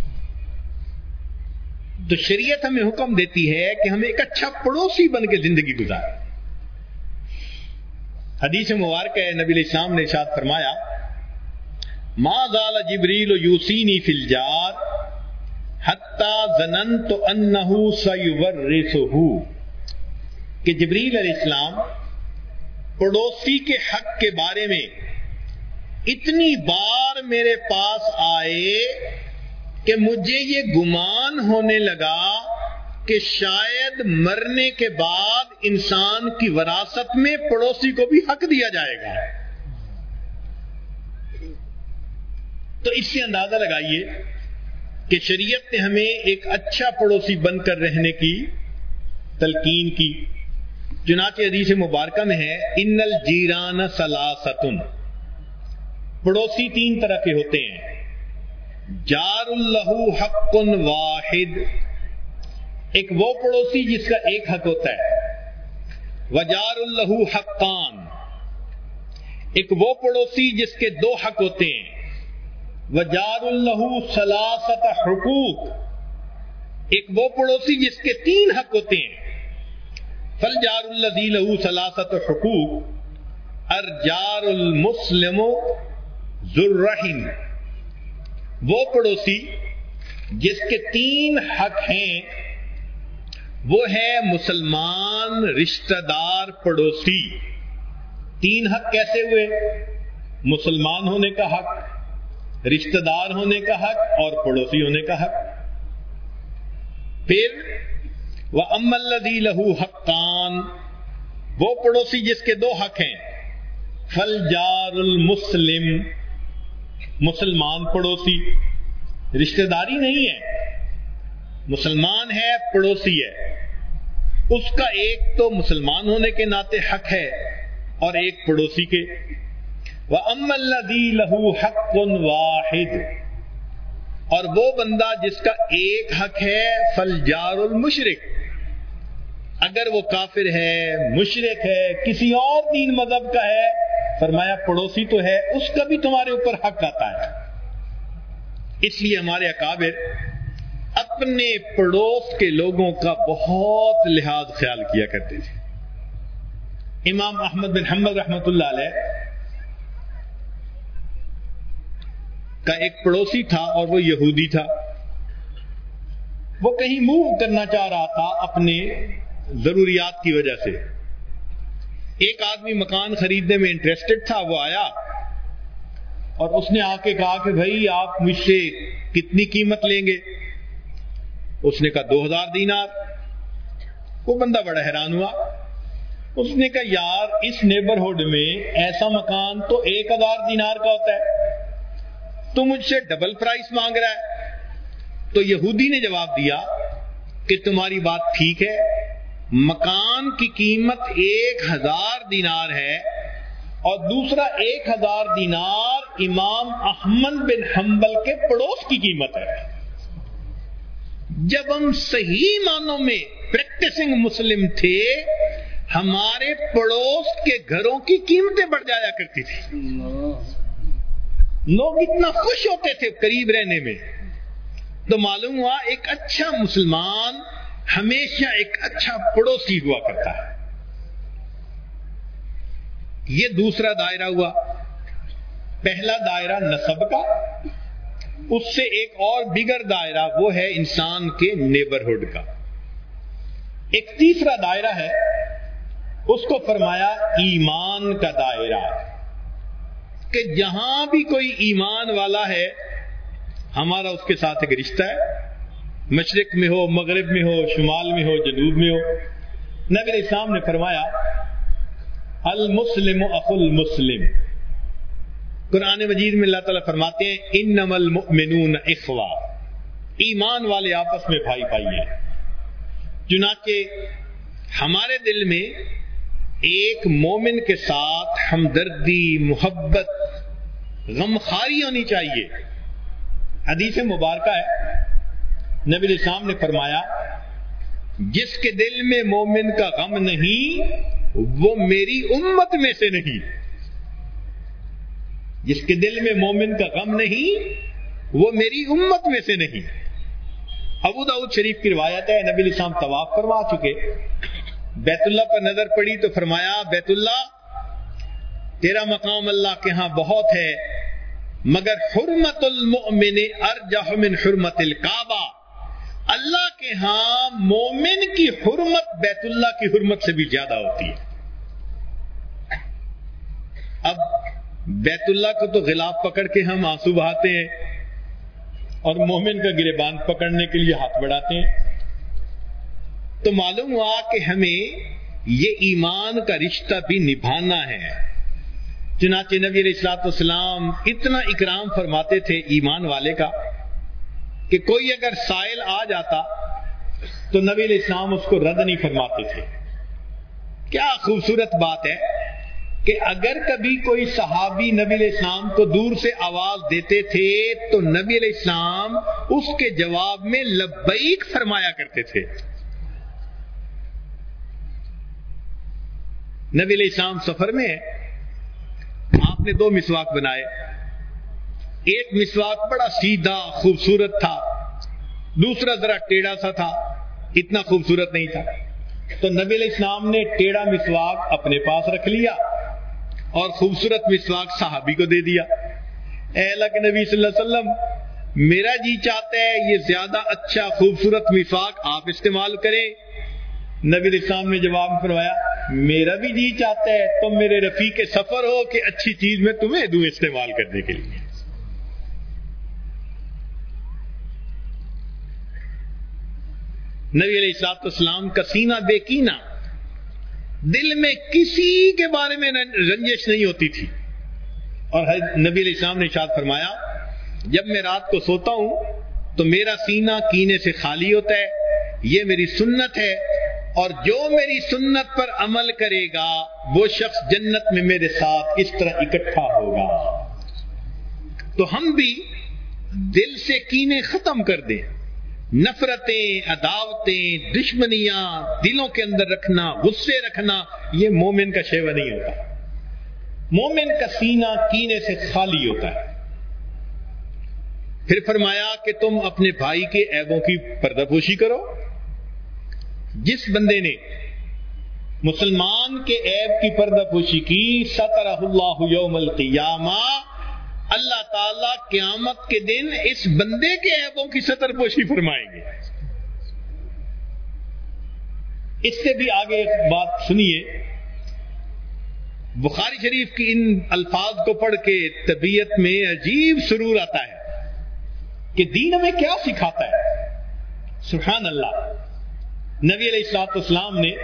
تو شریعت ہمیں حکم دیتی ہے کہ ہمیں ایک اچھا پڑوسی بن کے زندگی گزاریں۔ حدیث مبارکہ ہے، نبی علیہ السلام نے ارشاد فرمایا، ما زال جبریل یوصینی فی الجار حتی ظننت انہ سیورثہ، کہ جبریل علیہ السلام پڑوسی کے حق کے بارے میں اتنی بار میرے پاس آئے کہ مجھے یہ گمان ہونے لگا کہ شاید مرنے کے بعد انسان کی وراثت میں پڑوسی کو بھی حق دیا جائے گا۔ تو اس سے اندازہ لگائیے کہ شریعت نے ہمیں ایک اچھا پڑوسی بن کر رہنے کی تلقین کی۔ چنانچہ حدیث مبارکہ میں ہے، ان الجیران ثلاثۃ، پڑوسی تین طرح کے ہوتے ہیں، جار لہ حق واحد، ایک وہ پڑوسی جس کا ایک حق ہوتا ہے، وجار لہ حقان، ایک وہ پڑوسی جس کے دو حق ہوتے ہیں، وجار لہ ثلاثۃ حقوق، ایک وہ پڑوسی جس کے تین حق ہوتے ہیں، فالجار الذی لہ ثلاثۃ حقوق الجار المسلم ذو الرحم، وہ پڑوسی جس کے تین حق ہیں وہ ہے مسلمان رشتہ دار پڑوسی۔ تین حق کیسے ہوئے؟ مسلمان ہونے کا حق، رشتہ دار ہونے کا حق اور پڑوسی ہونے کا حق۔ پھر وَأَمَّا الَّذِي لَهُ حَقَّانِ، وہ پڑوسی جس کے دو حق ہیں، فَالْجَارُ الْمُسْلِمُ، مسلمان پڑوسی، رشتہ داری نہیں ہے، مسلمان ہے، پڑوسی ہے، اس کا ایک تو مسلمان ہونے کے ناطے حق ہے اور ایک پڑوسی کے۔ وَأَمَّا الَّذِي لَهُ حَقٌّ وَاحِدٌ، اور وہ بندہ جس کا ایک حق ہے، فَالْجَارُ الْمُشْرِكُ، اگر وہ کافر ہے، مشرک ہے، کسی اور دین مذہب کا ہے، فرمایا پڑوسی تو ہے، اس کا بھی تمہارے اوپر حق آتا ہے۔ اس لیے ہمارے اکابر اپنے پڑوس کے لوگوں کا بہت لحاظ خیال کیا کرتے تھے۔ امام احمد بن حنبل رحمۃ اللہ علیہ کا ایک پڑوسی تھا اور وہ یہودی تھا۔ وہ کہیں موو کرنا چاہ رہا تھا اپنے ضروریات کی وجہ سے۔ ایک آدمی مکان خریدنے میں انٹرسٹڈ تھا، وہ آیا اور اس نے آ کے کہا کہ بھائی آپ مجھ سے کتنی قیمت لیں گے؟ اس نے کہا دو ہزار دینار۔ وہ بندہ بڑا حیران ہوا، اس نے کہا یار اس نیبرہڈ میں ایسا مکان تو ایک ہزار دینار کا ہوتا ہے، تو مجھ سے ڈبل پرائس مانگ رہا ہے۔ تو یہودی نے جواب دیا کہ تمہاری بات ٹھیک ہے، مکان کی قیمت ایک ہزار دینار ہے اور دوسرا ایک ہزار دینار امام احمد بن حنبل کے پڑوس کی قیمت ہے۔ جب ہم صحیح معنوں میں پریکٹسنگ مسلم تھے، ہمارے پڑوس کے گھروں کی قیمتیں بڑھ جایا کرتی تھی، لوگ اتنا خوش ہوتے تھے قریب رہنے میں۔ تو معلوم ہوا ایک اچھا مسلمان ہمیشہ ایک اچھا پڑوسی ہوا کرتا ہے۔ یہ دوسرا دائرہ ہوا۔ پہلا دائرہ نسب کا، اس سے ایک اور بگر دائرہ وہ ہے انسان کے نیبرہڈ کا۔ ایک تیسرا دائرہ ہے، اس کو فرمایا ایمان کا دائرہ، کہ جہاں بھی کوئی ایمان والا ہے ہمارا اس کے ساتھ ایک رشتہ ہے، مشرق میں ہو، مغرب میں ہو، شمال میں ہو، جنوب میں ہو۔ نبی علیہ السلام نے فرمایا المسلم اخو المسلم، قرآن مجید میں اللہ تعالیٰ فرماتے ہیں انما المؤمنون اخوہ، ایمان والے آپس میں بھائی بھائی ہیں۔ چنانچہ ہمارے دل میں ایک مومن کے ساتھ ہمدردی، محبت، غمخواری ہونی چاہیے۔ حدیث مبارکہ ہے، نبی علیہ السلام نے فرمایا جس کے دل میں مومن کا غم نہیں وہ میری امت میں سے نہیں، جس کے دل میں مومن کا غم نہیں وہ میری امت میں سے نہیں۔ ابو داؤد شریف کی روایت ہے، نبی علیہ السلام طواف فرما چکے، بیت اللہ پر نظر پڑی تو فرمایا بیت اللہ تیرا مقام اللہ کے ہاں بہت ہے، مگر حرمت المؤمن ارجح من حرمت الکعبہ، اللہ کے ہاں مومن کی حرمت بیت اللہ کی حرمت سے بھی زیادہ ہوتی ہے۔ اب بیت اللہ کو تو غلاف پکڑ کے ہم آنسو بہاتے ہیں اور مومن کا گریبان پکڑنے کے لیے ہاتھ بڑھاتے ہیں، تو معلوم ہوا کہ ہمیں یہ ایمان کا رشتہ بھی نبھانا ہے۔ چنانچہ نبی علیہ الصلوۃ والسلام اتنا اکرام فرماتے تھے ایمان والے کا کہ کوئی اگر سائل آ جاتا تو نبی علیہ السلام اس کو رد نہیں فرماتے تھے۔ کیا خوبصورت بات ہے کہ اگر کبھی کوئی صحابی نبی علیہ السلام کو دور سے آواز دیتے تھے تو نبی علیہ السلام اس کے جواب میں لبیک فرمایا کرتے تھے۔ نبی علیہ السلام سفر میں آپ نے دو مسواک بنائے، ایک مسواک بڑا سیدھا خوبصورت تھا، دوسرا ذرا ٹیڑھا سا تھا، اتنا خوبصورت نہیں تھا، تو نبی علیہ السلام نے ٹیڑھا مسواک اپنے پاس رکھ لیا اور خوبصورت مسواک صحابی کو دے دیا۔ اے اللہ کے نبی صلی اللہ علیہ وسلم، میرا جی چاہتا ہے یہ زیادہ اچھا خوبصورت مسواک آپ استعمال کریں۔ نبی علیہ السلام نے جواب میں فرمایا میرا بھی جی چاہتا ہے تم میرے رفیق سفر ہو کہ اچھی چیز میں تمہیں دوں استعمال کرنے کے لیے۔ نبی علیہ الصلوۃ والسلام کا سینہ بے کینہ، دل میں کسی کے بارے میں رنجش نہیں ہوتی تھی، اور نبی علیہ السلام نے ارشاد فرمایا جب میں رات کو سوتا ہوں تو میرا سینہ کینے سے خالی ہوتا ہے، یہ میری سنت ہے، اور جو میری سنت پر عمل کرے گا وہ شخص جنت میں میرے ساتھ اس طرح اکٹھا ہوگا۔ تو ہم بھی دل سے کینے ختم کر دیں، نفرتیں، عداوتیں، دشمنیاں دلوں کے اندر رکھنا، غصے رکھنا، یہ مومن کا شیوا نہیں ہوتا۔ مومن کا سینہ کینے سے خالی ہوتا ہے۔ پھر فرمایا کہ تم اپنے بھائی کے عیبوں کی پردہ پوشی کرو۔ جس بندے نے مسلمان کے عیب کی پردہ پوشی کی سترہ اللہ یوم القیامہ، اللہ تعالی قیامت کے دن اس بندے کے عیبوں کی ستر پوشی فرمائیں گے۔ اس سے بھی آگے ایک بات سنیے، بخاری شریف کی ان الفاظ کو پڑھ کے طبیعت میں عجیب سرور آتا ہے کہ دین ہمیں کیا سکھاتا ہے۔ سبحان اللہ، نبی علیہ الصلوۃ والسلام نے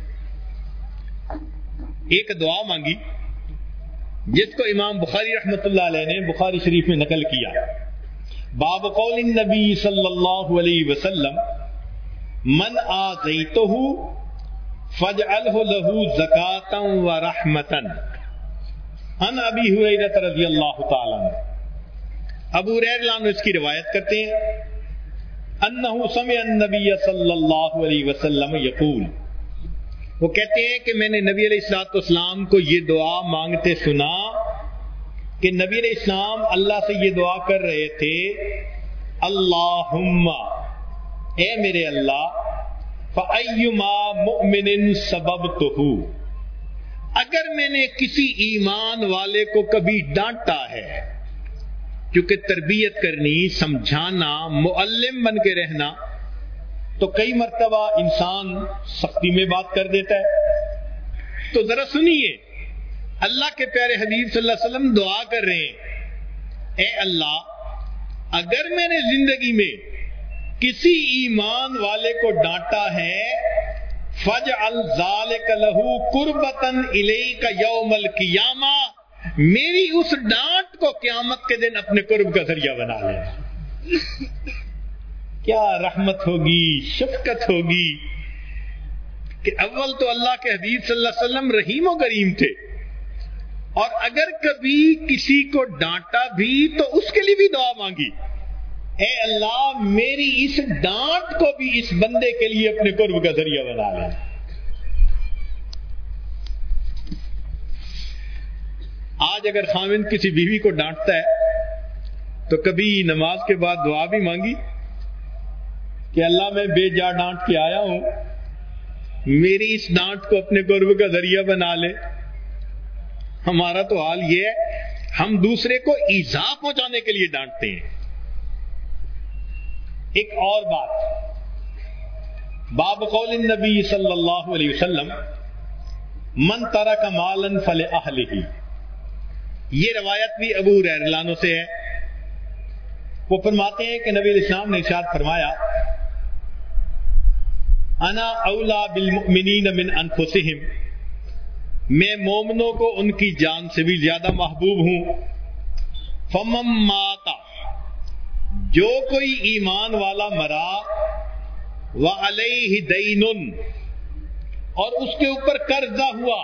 ایک دعا مانگی جس کو امام بخاری رحمۃ اللہ علیہ نے بخاری شریف میں نقل کیا۔ باب قول النبی صلی اللہ علیہ وسلم من آذیتہ فاجعلہ لہ زکاۃ ورحمۃ، عن ابی ہریرہ رضی اللہ تعالی عنہ۔ ابو ہریرہ عنہ اس کی روایت کرتے ہیں انہ سمع النبی صلی اللہ علیہ وسلم یقول، وہ کہتے ہیں کہ میں نے نبی علیہ الصلوۃ والسلام کو یہ دعا مانگتے سنا کہ نبی علیہ السلام اللہ سے یہ دعا کر رہے تھے اللہم، اے میرے اللہ، فَأَيُّمَا مُؤْمِنٍ سَبَبْتُهُ، اگر میں نے کسی ایمان والے کو کبھی ڈانٹا ہے، کیونکہ تربیت کرنی، سمجھانا، معلم بن کے رہنا، تو کئی مرتبہ انسان سختی میں بات کر دیتا ہے۔ تو ذرا سنیے، اللہ کے پیارے حبیب صلی اللہ علیہ وسلم دعا کر رہے ہیں اے اللہ، اگر میں نے زندگی میں کسی ایمان والے کو ڈانٹا ہے فَاجْعَلْ ذَلِكَ لَهُ قُرْبَةً إِلَيْكَ يَوْمَ الْقِيَامَةِ، میری اس ڈانٹ کو قیامت کے دن اپنے قرب کا ذریعہ بنا لینا. کیا رحمت ہوگی، شفقت ہوگی کہ اول تو اللہ کے حبیب صلی اللہ علیہ وسلم رحیم و کریم تھے، اور اگر کبھی کسی کو ڈانٹا بھی تو اس کے لیے بھی دعا مانگی، اے اللہ میری اس ڈانٹ کو بھی اس بندے کے لیے اپنے قرب کا ذریعہ بنا لے. آج اگر خاوند کسی بیوی کو ڈانٹتا ہے تو کبھی نماز کے بعد دعا بھی مانگی کہ اللہ میں بے جا ڈانٹ کے آیا ہوں، میری اس ڈانٹ کو اپنے قرب کا ذریعہ بنا لے. ہمارا تو حال یہ ہے، ہم دوسرے کو ایذا پہنچانے کے لیے ڈانٹتے ہیں. ایک اور بات، باب قول النبی صلی اللہ علیہ وسلم من ترک مالا فلأہلہ، یہ روایت بھی ابو ہریرہ عنہ سے ہے. وہ فرماتے ہیں کہ نبی علیہ السلام نے ارشاد فرمایا انا اولا بالمؤمنین من انفسہم، میں مومنوں کو ان کی جان سے بھی زیادہ محبوب ہوں. فمن مات، جو کوئی ایمان والا مرا، وعلیہ دین، اور اس کے اوپر قرضہ ہوا،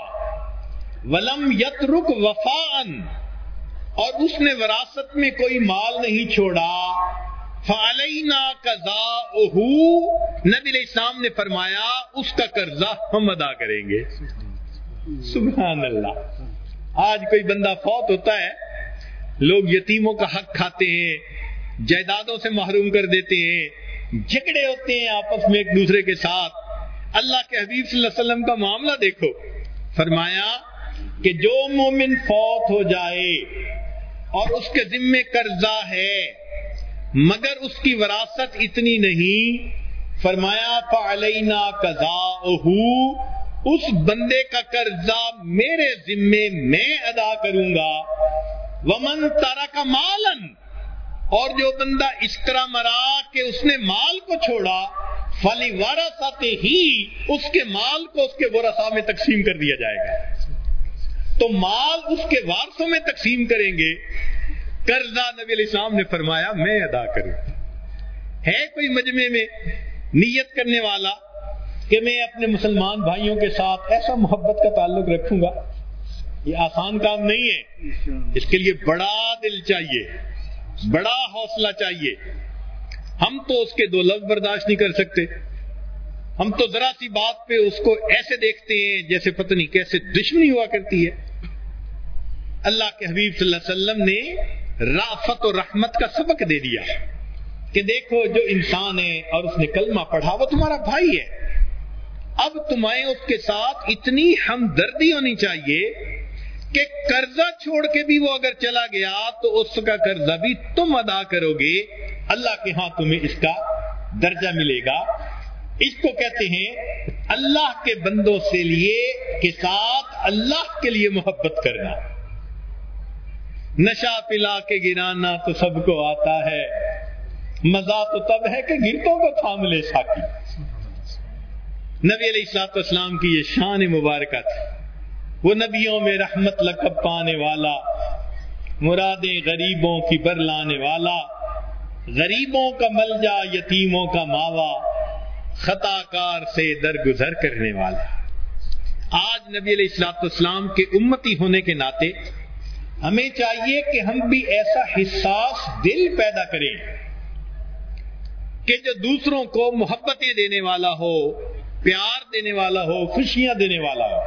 ولم یترک وفاء، اور اس نے وراثت میں کوئی مال نہیں چھوڑا، فعلینا قضاؤہ، نبی علیہ السلام نے فرمایا اس کا قرضہ ہم ادا کریں گے. سبحان اللہ. آج کوئی بندہ فوت ہوتا ہے، لوگ یتیموں کا حق کھاتے ہیں، جائیدادوں سے محروم کر دیتے ہیں، جھگڑے ہوتے ہیں آپس میں ایک دوسرے کے ساتھ. اللہ کے حبیب صلی اللہ علیہ وسلم کا معاملہ دیکھو، فرمایا کہ جو مومن فوت ہو جائے اور اس کے ذمے قرضہ ہے مگر اس کی وراثت اتنی نہیں، فرمایا فعلینا قضاؤہ، اس بندے کا قرضہ میرے ذمے میں ادا کروں گا. ومن ترک مالا، اور جو بندہ اس طرح مرا کہ اس نے مال کو چھوڑا، فلورثتہ، اس کے مال کو اس کے ورثاء میں تقسیم کر دیا جائے گا. تو مال اس کے وارثوں میں تقسیم کریں گے، قرضہ نبی علیہ السلام نے فرمایا میں ادا کروں. ہے کوئی مجمع میں نیت کرنے والا کہ میں اپنے مسلمان بھائیوں کے ساتھ ایسا محبت کا تعلق رکھوں گا؟ یہ آسان کام نہیں ہے، اس کے لیے بڑا دل چاہیے، بڑا حوصلہ چاہیے. ہم تو اس کے دو لفظ برداشت نہیں کر سکتے، ہم تو ذرا سی بات پہ اس کو ایسے دیکھتے ہیں جیسے پتہ نہیں کیسے دشمنی ہوا کرتی ہے. اللہ کے حبیب صلی اللہ علیہ وسلم نے رافت و رحمت کا سبق دے دیا کہ دیکھو جو انسان ہے اور اس نے کلمہ پڑھا وہ تمہارا بھائی ہے، اب تمہیں اس کے ساتھ اتنی ہمدردی ہونی چاہیے کہ قرضہ چھوڑ کے بھی وہ اگر چلا گیا تو اس کا قرضہ بھی تم ادا کرو گے، اللہ کے ہاں تمہیں اس کا درجہ ملے گا. اس کو کہتے ہیں اللہ کے بندوں سے لیے کے ساتھ اللہ کے لیے محبت کرنا. نشہ پلا کے گرانا تو سب کو آتا ہے، مزہ تو تب ہے کہ گرتوں کو تھام لے ساکی. نبی علیہ الصلوۃ والسلام کی یہ شان مبارکہ تھی. وہ نبیوں میں رحمت لقب پانے والا، مرادیں غریبوں کی برلانے والا، غریبوں کا ملجا، یتیموں کا ماوا، خطا کار سے درگزر کرنے والا. آج نبی علیہ الصلوۃ والسلام کے امتی ہونے کے ناطے ہمیں چاہیے کہ ہم بھی ایسا حساس دل پیدا کریں کہ جو دوسروں کو محبتیں دینے والا ہو، پیار دینے والا ہو، خوشیاں دینے والا ہو.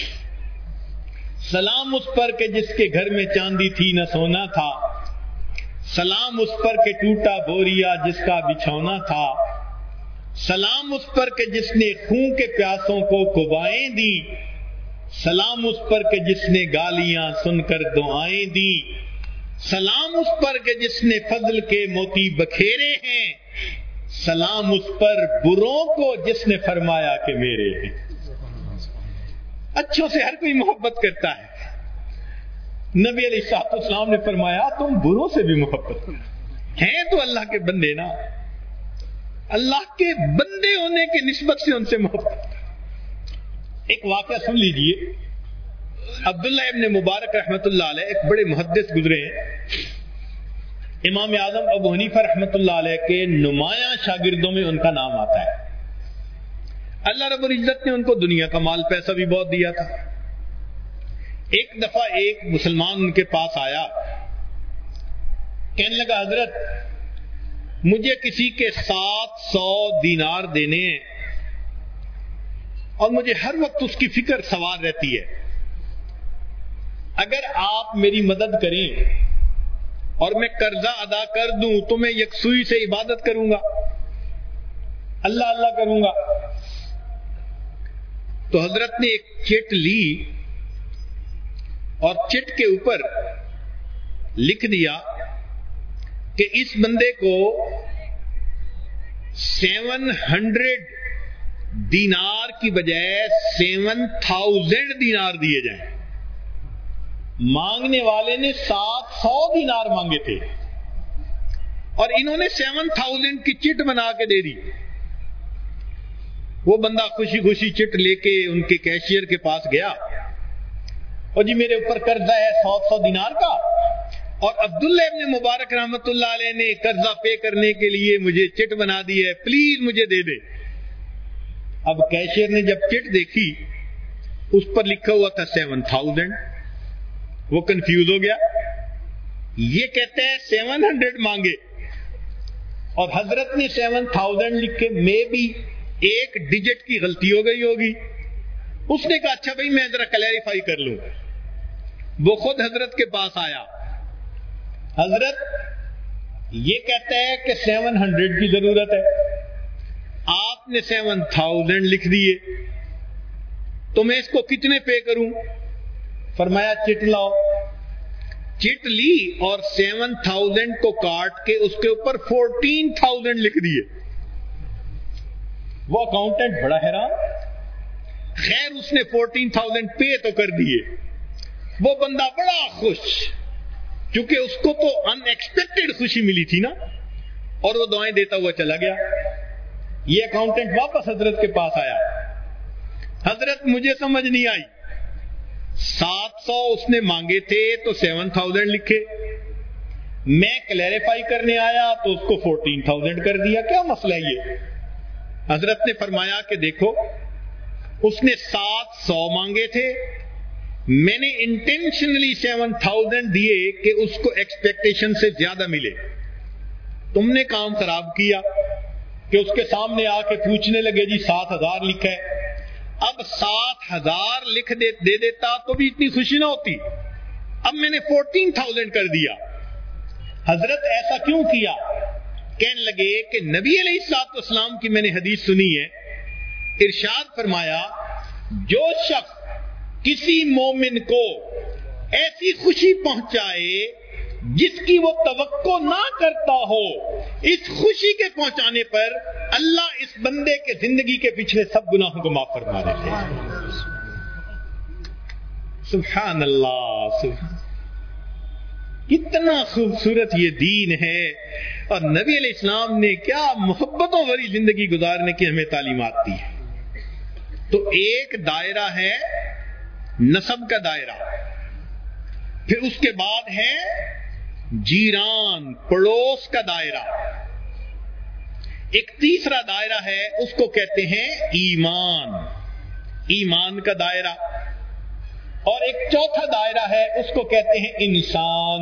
سلام اس پر کہ جس کے گھر میں چاندی تھی نہ سونا تھا، سلام اس پر کہ ٹوٹا بوریا جس کا بچھونا تھا، سلام اس پر کہ جس نے خون کے پیاسوں کو قبائیں دی، سلام اس پر کہ جس نے گالیاں سن کر دعائیں دی، سلام اس پر کہ جس نے فضل کے موتی بکھیرے ہیں، سلام اس پر بروں کو جس نے فرمایا کہ میرے ہیں. اچھوں سے ہر کوئی محبت کرتا ہے. نبی علیہ الصلوۃ والسلام نے فرمایا تم بروں سے بھی محبت کرو. ہیں تو اللہ کے بندے نا، اللہ کے بندے ہونے کی نسبت سے ان سے محبت. ایک واقعہ سن لیجئے. عبداللہ ابن مبارک رحمۃ اللہ علیہ ایک بڑے محدث گزرے ہیں. امام اعظم ابو حنیفہ رحمۃ اللہ علیہ کے نمایاں شاگردوں میں ان کا نام آتا ہے. اللہ رب العزت نے ان کو دنیا کا مال پیسہ بھی بہت دیا تھا. ایک دفعہ ایک مسلمان ان کے پاس آیا, کہنے لگا حضرت مجھے کسی کے سات سو دینار دینے ہیں اور مجھے ہر وقت اس کی فکر سوار رہتی ہے. اگر آپ میری مدد کریں اور میں قرضہ ادا کر دوں تو میں یکسوئی سے عبادت کروں گا, اللہ اللہ کروں گا. تو حضرت نے ایک چٹ لی اور چٹ کے اوپر لکھ دیا کہ اس بندے کو سیون ہنڈریڈ دینار کی بجائے سیون تھاؤزینڈ دینار دیے جائیں. مانگنے والے نے سات سو دینار مانگے تھے اور انہوں نے سیون تھاؤزینڈ کی چٹ بنا کے دے دی. وہ بندہ خوشی خوشی چٹ لے کے ان کے کیشیئر کے پاس گیا اور جی میرے اوپر قرضہ ہے سو سو دینار کا, اور عبداللہ ابن مبارک رحمت اللہ علیہ نے قرضہ پے کرنے کے لیے مجھے چٹ بنا دی ہے, پلیز مجھے دے دے. اب کیشیئر نے جب چٹ دیکھی اس پر لکھا ہوا تھا سیون تھاؤزینڈ, وہ کنفیوز ہو گیا. یہ کہتے ہیں سیون ہنڈریڈ مانگے اور حضرت نے سیون تھاؤزینڈ لکھے, میں بھی ایک ڈیجٹ کی غلطی ہو گئی ہوگی. اس نے کہا اچھا بھائی میں ذرا کلیریفائی کر لوں. وہ خود حضرت کے پاس آیا. حضرت یہ کہتا ہے کہ سیون ہنڈریڈ کی ضرورت ہے, آپ نے سیون تھاؤزینڈ لکھ دیے, تو میں اس کو کتنے پے کروں؟ فرمایا چٹ لاؤ. چٹ لی اور سیون تھاؤزینڈ کو کاٹ کے اس کے اوپر فورٹین تھاؤزینڈ لکھ دیے. وہ اکاؤنٹنٹ بڑا حیران. خیر اس نے فورٹین تھاؤزینڈ پے تو کر دیے. وہ بندہ بڑا خوش, کیونکہ اس کو تو ان ایکسپیکٹڈ خوشی ملی تھی نا, اور وہ دعائیں دیتا ہوا چلا گیا. یہ اکاؤنٹنٹ واپس حضرت کے پاس آیا. حضرت مجھے سمجھ نہیں آئی, سات سو اس نے مانگے تھے تو سیون تھاؤزینڈ لکھے, میں کلیریفائی کرنے آیا تو اس کو فورٹین تھاؤزینڈ کر دیا, کیا مسئلہ ہے یہ؟ حضرت نے فرمایا کہ دیکھو اس نے سات سو مانگے تھے, میں نے انٹینشنلی سیون تھاؤزینڈ دیے کہ اس کو ایکسپیکٹیشن سے زیادہ ملے. تم نے کام خراب کیا کہ اس کے سامنے آ کے پوچھنے لگے جی سات ہزار لکھا ہے. اب سات ہزار لکھ دے, دے دیتا تو بھی اتنی خوشی نہ ہوتی. اب میں نے فورٹین تھاؤزینڈ کر دیا. حضرت ایسا کیوں کیا؟ کہنے لگے کہ نبی علیہ الصلوۃ والسلام کی میں نے حدیث سنی ہے, ارشاد فرمایا جو شخص کسی مومن کو ایسی خوشی پہنچائے جس کی وہ توقع نہ کرتا ہو, اس خوشی کے پہنچانے پر اللہ اس بندے کے زندگی کے پچھلے سب گناہوں کو معاف فرما دیتے ہیں. سبحان اللہ, سبحان. کتنا خوبصورت یہ دین ہے, اور نبی علیہ السلام نے کیا محبتوں بھری زندگی گزارنے کی ہمیں تعلیمات دی ہے. تو ایک دائرہ ہے نسب کا دائرہ, پھر اس کے بعد ہے جیران پڑوس کا دائرہ, ایک تیسرا دائرہ ہے اس کو کہتے ہیں ایمان, ایمان کا دائرہ, اور ایک چوتھا دائرہ ہے اس کو کہتے ہیں انسان,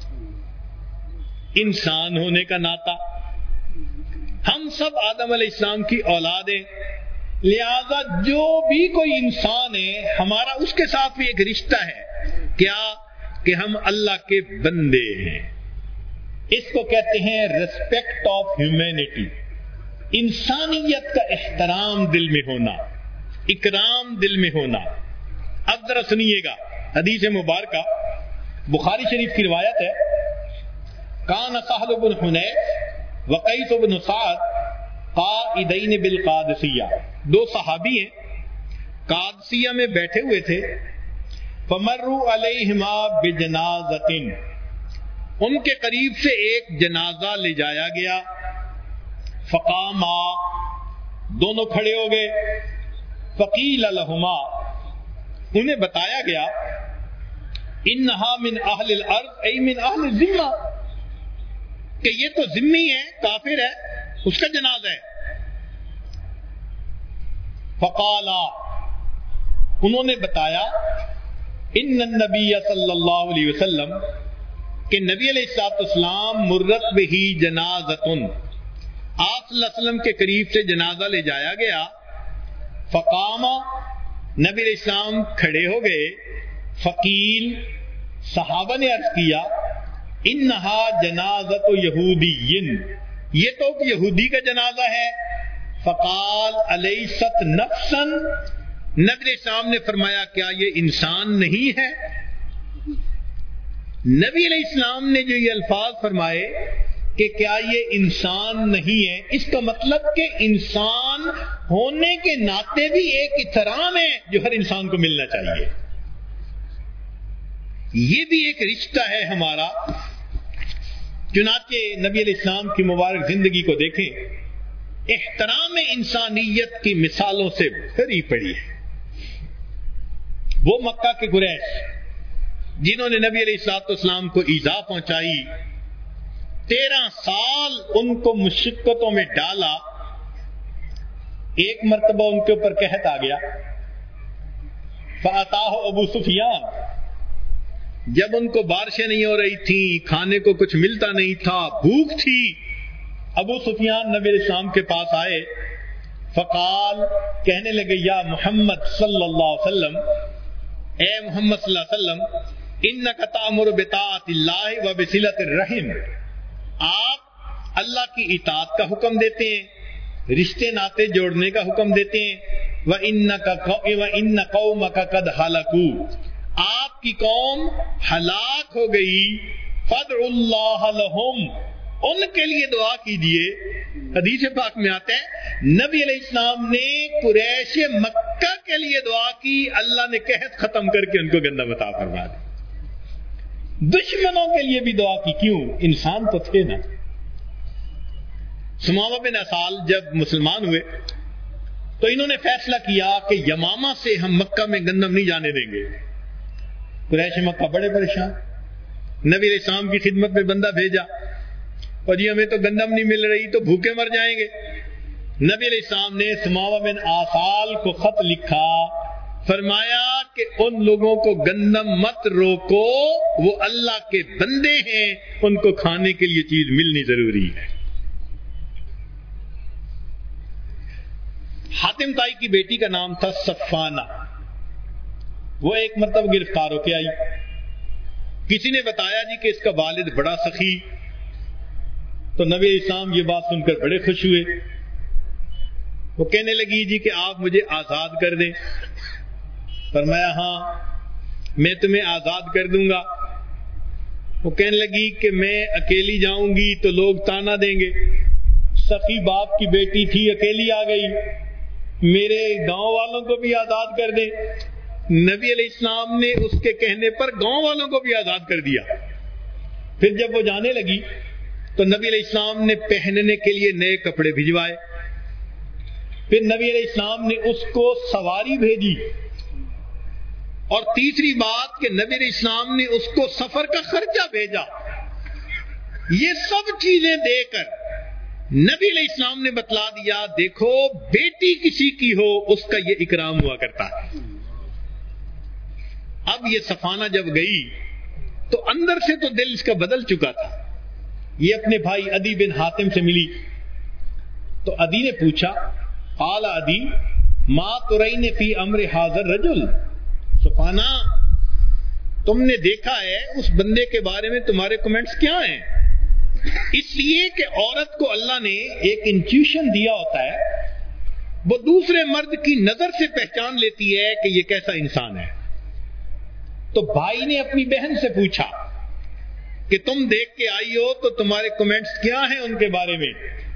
انسان ہونے کا ناطا. ہم سب آدم علیہ السلام کی اولاد ہیں, لہذا جو بھی کوئی انسان ہے ہمارا اس کے ساتھ بھی ایک رشتہ ہے. کیا کہ ہم اللہ کے بندے ہیں. اس کو کہتے ہیں ریسپیکٹ آف ہیومینٹی, انسانیت کا احترام دل میں ہونا, اکرام دل میں ہونا. اب ذرا سنیے گا, حدیث مبارکہ بخاری شریف کی روایت ہے, کان سہل بن حنیف وقیس بن سعد قائدین بالقادسیہ, دو صحابی ہیں قادسیہ میں بیٹھے ہوئے تھے. فمروا علیہما بجنازۃ, ان کے قریب سے ایک جنازہ لے جایا گیا. فقاما, دونوں کھڑے ہو گئے. فقیل لہما, انہیں بتایا گیا انہا من اہل الارض ای من اہل الذمہ، کہ یہ تو ذمہ ہے، کافر ہے، اس کا جنازہ ہے۔ فقالا، انہوں نے بتایا ان النبی صلی اللہ علیہ وسلم، کہ نبی علیہ الصلوۃ والسلام مرت بہ جنازۃ، آپ صلی اللہ علیہ وسلم کے قریب سے جنازہ لے جایا گیا۔ فقام، نبی علیہ السلام کھڑے ہو گئے۔ فقیل، صحابہ نے عرض کیا انہا جنازۃ یہودی، یہ تو یہودی کا جنازہ ہے۔ فقال الیست نفسا، نبی علیہ السلام نے فرمایا کیا یہ انسان نہیں ہے؟ نبی علیہ السلام نے جو یہ الفاظ فرمائے کہ کیا یہ انسان نہیں ہے، اس کا مطلب کہ انسان ہونے کے ناطے بھی ایک احترام ہے جو ہر انسان کو ملنا چاہیے۔ یہ بھی ایک رشتہ ہے ہمارا۔ چنانچہ نبی علیہ السلام کی مبارک زندگی کو دیکھیں، احترام انسانیت کی مثالوں سے بھری پڑی ہے۔ وہ مکہ کے قریش جنہوں نے نبی علیہ الصلوۃ والسلام کو ایذا پہنچائی، تیرہ سال ان کو مشقتوں میں ڈالا، ایک مرتبہ ان کے اوپر قحط آ گیا۔ فأتاہ ابو سفیان، جب ان کو بارشیں نہیں ہو رہی تھیں، کھانے کو کچھ ملتا نہیں تھا، بھوک تھی، ابو سفیان نبی علیہ السلام کے پاس آئے۔ فقال، کہنے لگے یا محمد صلی اللہ علیہ وسلم، اے محمد صلی اللہ علیہ وسلم، انک تأمر بطاعت اللہ و بصلۃ الرحم، آپ اللہ کی اطاعت کا حکم دیتے ہیں، رشتے ناطے جوڑنے کا حکم دیتے ہیں۔ وَإِنَّ قَوْمَكَ قَدْ هَلَكُوا، آپ کی قوم ہلاک ہو گئی۔ فَادْعُوا اللَّهَ لَهُمْ، ان کے لیے دعا کیجیے۔ حدیث پاک میں آتا ہے نبی علیہ السلام نے قریش مکہ کے لیے دعا کی، اللہ نے قحط ختم کر کے ان کو گندم عطا فرما دی۔ دشمنوں کے لیے بھی دعا کی، کیوں؟ انسان تو تھے نا۔ ثمامہ بن اسال جب مسلمان ہوئے تو انہوں نے فیصلہ کیا کہ یمامہ سے ہم مکہ میں گندم نہیں جانے دیں گے۔ قریش مکہ بڑے پریشان، نبی علیہ السلام کی خدمت میں بندہ بھیجا، اور جی ہمیں تو گندم نہیں مل رہی، تو بھوکے مر جائیں گے۔ نبی علیہ السلام نے ثمامہ بن اسال کو خط لکھا، فرمایا کہ ان لوگوں کو گندم مت روکو، وہ اللہ کے بندے ہیں، ان کو کھانے کے لیے چیز ملنی ضروری ہے۔ حاتم تائی کی بیٹی کا نام تھا صفانہ، وہ ایک مرتبہ گرفتار ہو کے آئی۔ کسی نے بتایا جی کہ اس کا والد بڑا سخی، تو نبی علیہ السلام یہ بات سن کر بڑے خوش ہوئے۔ وہ کہنے لگی جی کہ آپ مجھے آزاد کر دیں۔ فرمایا ہاں میں تمہیں آزاد کر دوں گا۔ وہ کہنے لگی کہ میں اکیلی جاؤں گی تو لوگ تانا دیں گے، سخی باپ کی بیٹی تھی، اکیلی آ گئی، میرے گاؤں والوں کو بھی آزاد کر دیں۔ نبی علیہ السلام نے اس کے کہنے پر گاؤں والوں کو بھی آزاد کر دیا۔ پھر جب وہ جانے لگی تو نبی علیہ السلام نے پہننے کے لیے نئے کپڑے بھجوائے۔ پھر نبی علیہ السلام نے اس کو سواری بھیجی، اور تیسری بات کہ نبی علیہ السلام نے اس کو سفر کا خرچہ بھیجا۔ یہ سب چیزیں دے کر نبی علیہ السلام نے بتلا دیا، دیکھو بیٹی کسی کی ہو اس کا یہ اکرام ہوا کرتا ہے۔ اب یہ صفانہ جب گئی تو اندر سے تو دل اس کا بدل چکا تھا۔ یہ اپنے بھائی عدی بن حاتم سے ملی تو عدی نے پوچھا، قال عدی ما ترین فی امر حاضر رجل، صفانہ تم نے دیکھا ہے اس بندے کے بارے میں تمہارے کمنٹس کیا ہیں؟ اس لیے کہ عورت کو اللہ نے ایک انٹیوشن دیا ہوتا ہے، وہ دوسرے مرد کی نظر سے پہچان لیتی ہے کہ یہ کیسا انسان ہے۔ تو بھائی نے اپنی بہن سے پوچھا کہ تم دیکھ کے آئی ہو تو تمہارے کمنٹس کیا ہیں ان کے بارے میں؟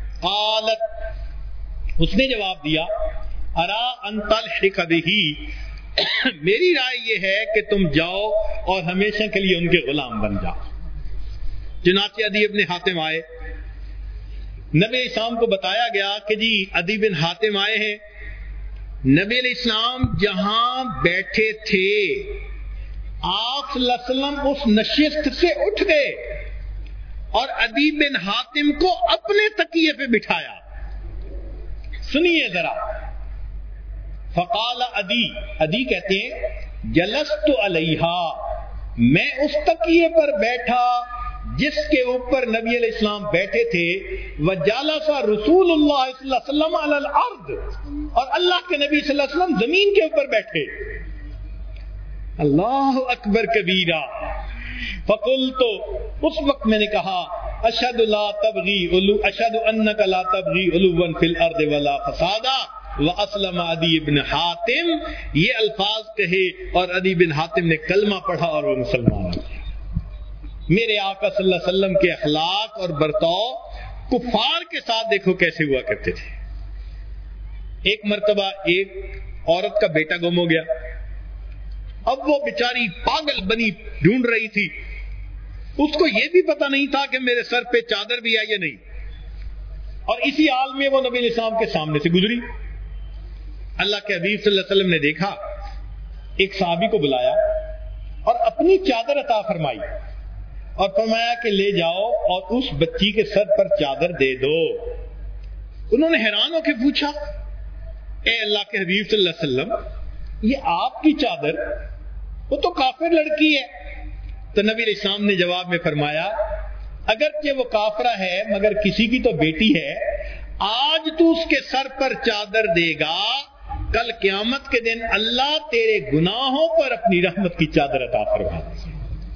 قالت، اس نے جواب دیا، ارا ان تلحق بہ، میری رائے یہ ہے کہ تم جاؤ اور ہمیشہ کے لیے ان کے غلام بن جاؤ۔ چنانچہ عدی ابن حاتم آئے، نبی اسلام کو بتایا گیا کہ جی عدی بن حاتم آئے ہیں، نبی علیہ السلام جہاں بیٹھے تھے آپ صلی اللہ علیہ وسلم اس نشست سے اٹھ گئے اور عدی بن حاتم کو اپنے تکیے پہ بٹھایا. سنیے ذرا. فقال عدی عدی کہتے ہیں جلست علیہا، میں اس تکیے پر بیٹھا جس کے اوپر نبی علیہ السلام بیٹھے تھے. وجلس رسول اللہ صلی اللہ علیہ وسلم علی الارض، اور اللہ کے نبی صلی اللہ علیہ وسلم زمین کے اوپر بیٹھے. اللہ اکبر کبیرہ. فقلت، اس وقت میں نے کہا اشہد لا تبغی علو اشہد انک لا تبغی علوا فی الارض ولا فسادا واسلم عدی بن حاتم. یہ الفاظ کہے اور عدی بن حاتم نے کلمہ پڑھا اور وہ مسلمان ہو گیا. میرے آقا صلی اللہ علیہ وسلم کے اخلاق اور برتاؤ کفار کے ساتھ دیکھو کیسے ہوا کرتے تھے. ایک مرتبہ ایک عورت کا بیٹا گم ہو گیا. اب وہ بیچاری پاگل بنی ڈھونڈ رہی تھی. اس کو یہ بھی پتا نہیں تھا کہ میرے سر پہ چادر بھی ہے یا نہیں. اور اسی حال میں وہ نبی علیہ السلام کے سامنے سے گزری. اللہ کے حبیب صلی اللہ علیہ وسلم نے دیکھا، ایک صحابی کو بلایا اور اپنی چادر عطا فرمائی اور فرمایا کہ لے جاؤ اور اس بچی کے سر پر چادر دے دو. انہوں نے حیران ہو کے پوچھا اے اللہ کے حبیب صلی اللہ علیہ وسلم، یہ آپ کی چادر؟ وہ تو کافر لڑکی ہے. تو نبی علیہ السلام نے جواب میں فرمایا اگرچہ وہ کافرہ ہے مگر کسی کی تو بیٹی ہے. آج تو اس کے سر پر چادر دے گا، کل قیامت کے دن اللہ تیرے گناہوں پر اپنی رحمت کی چادر عطا فرما دے.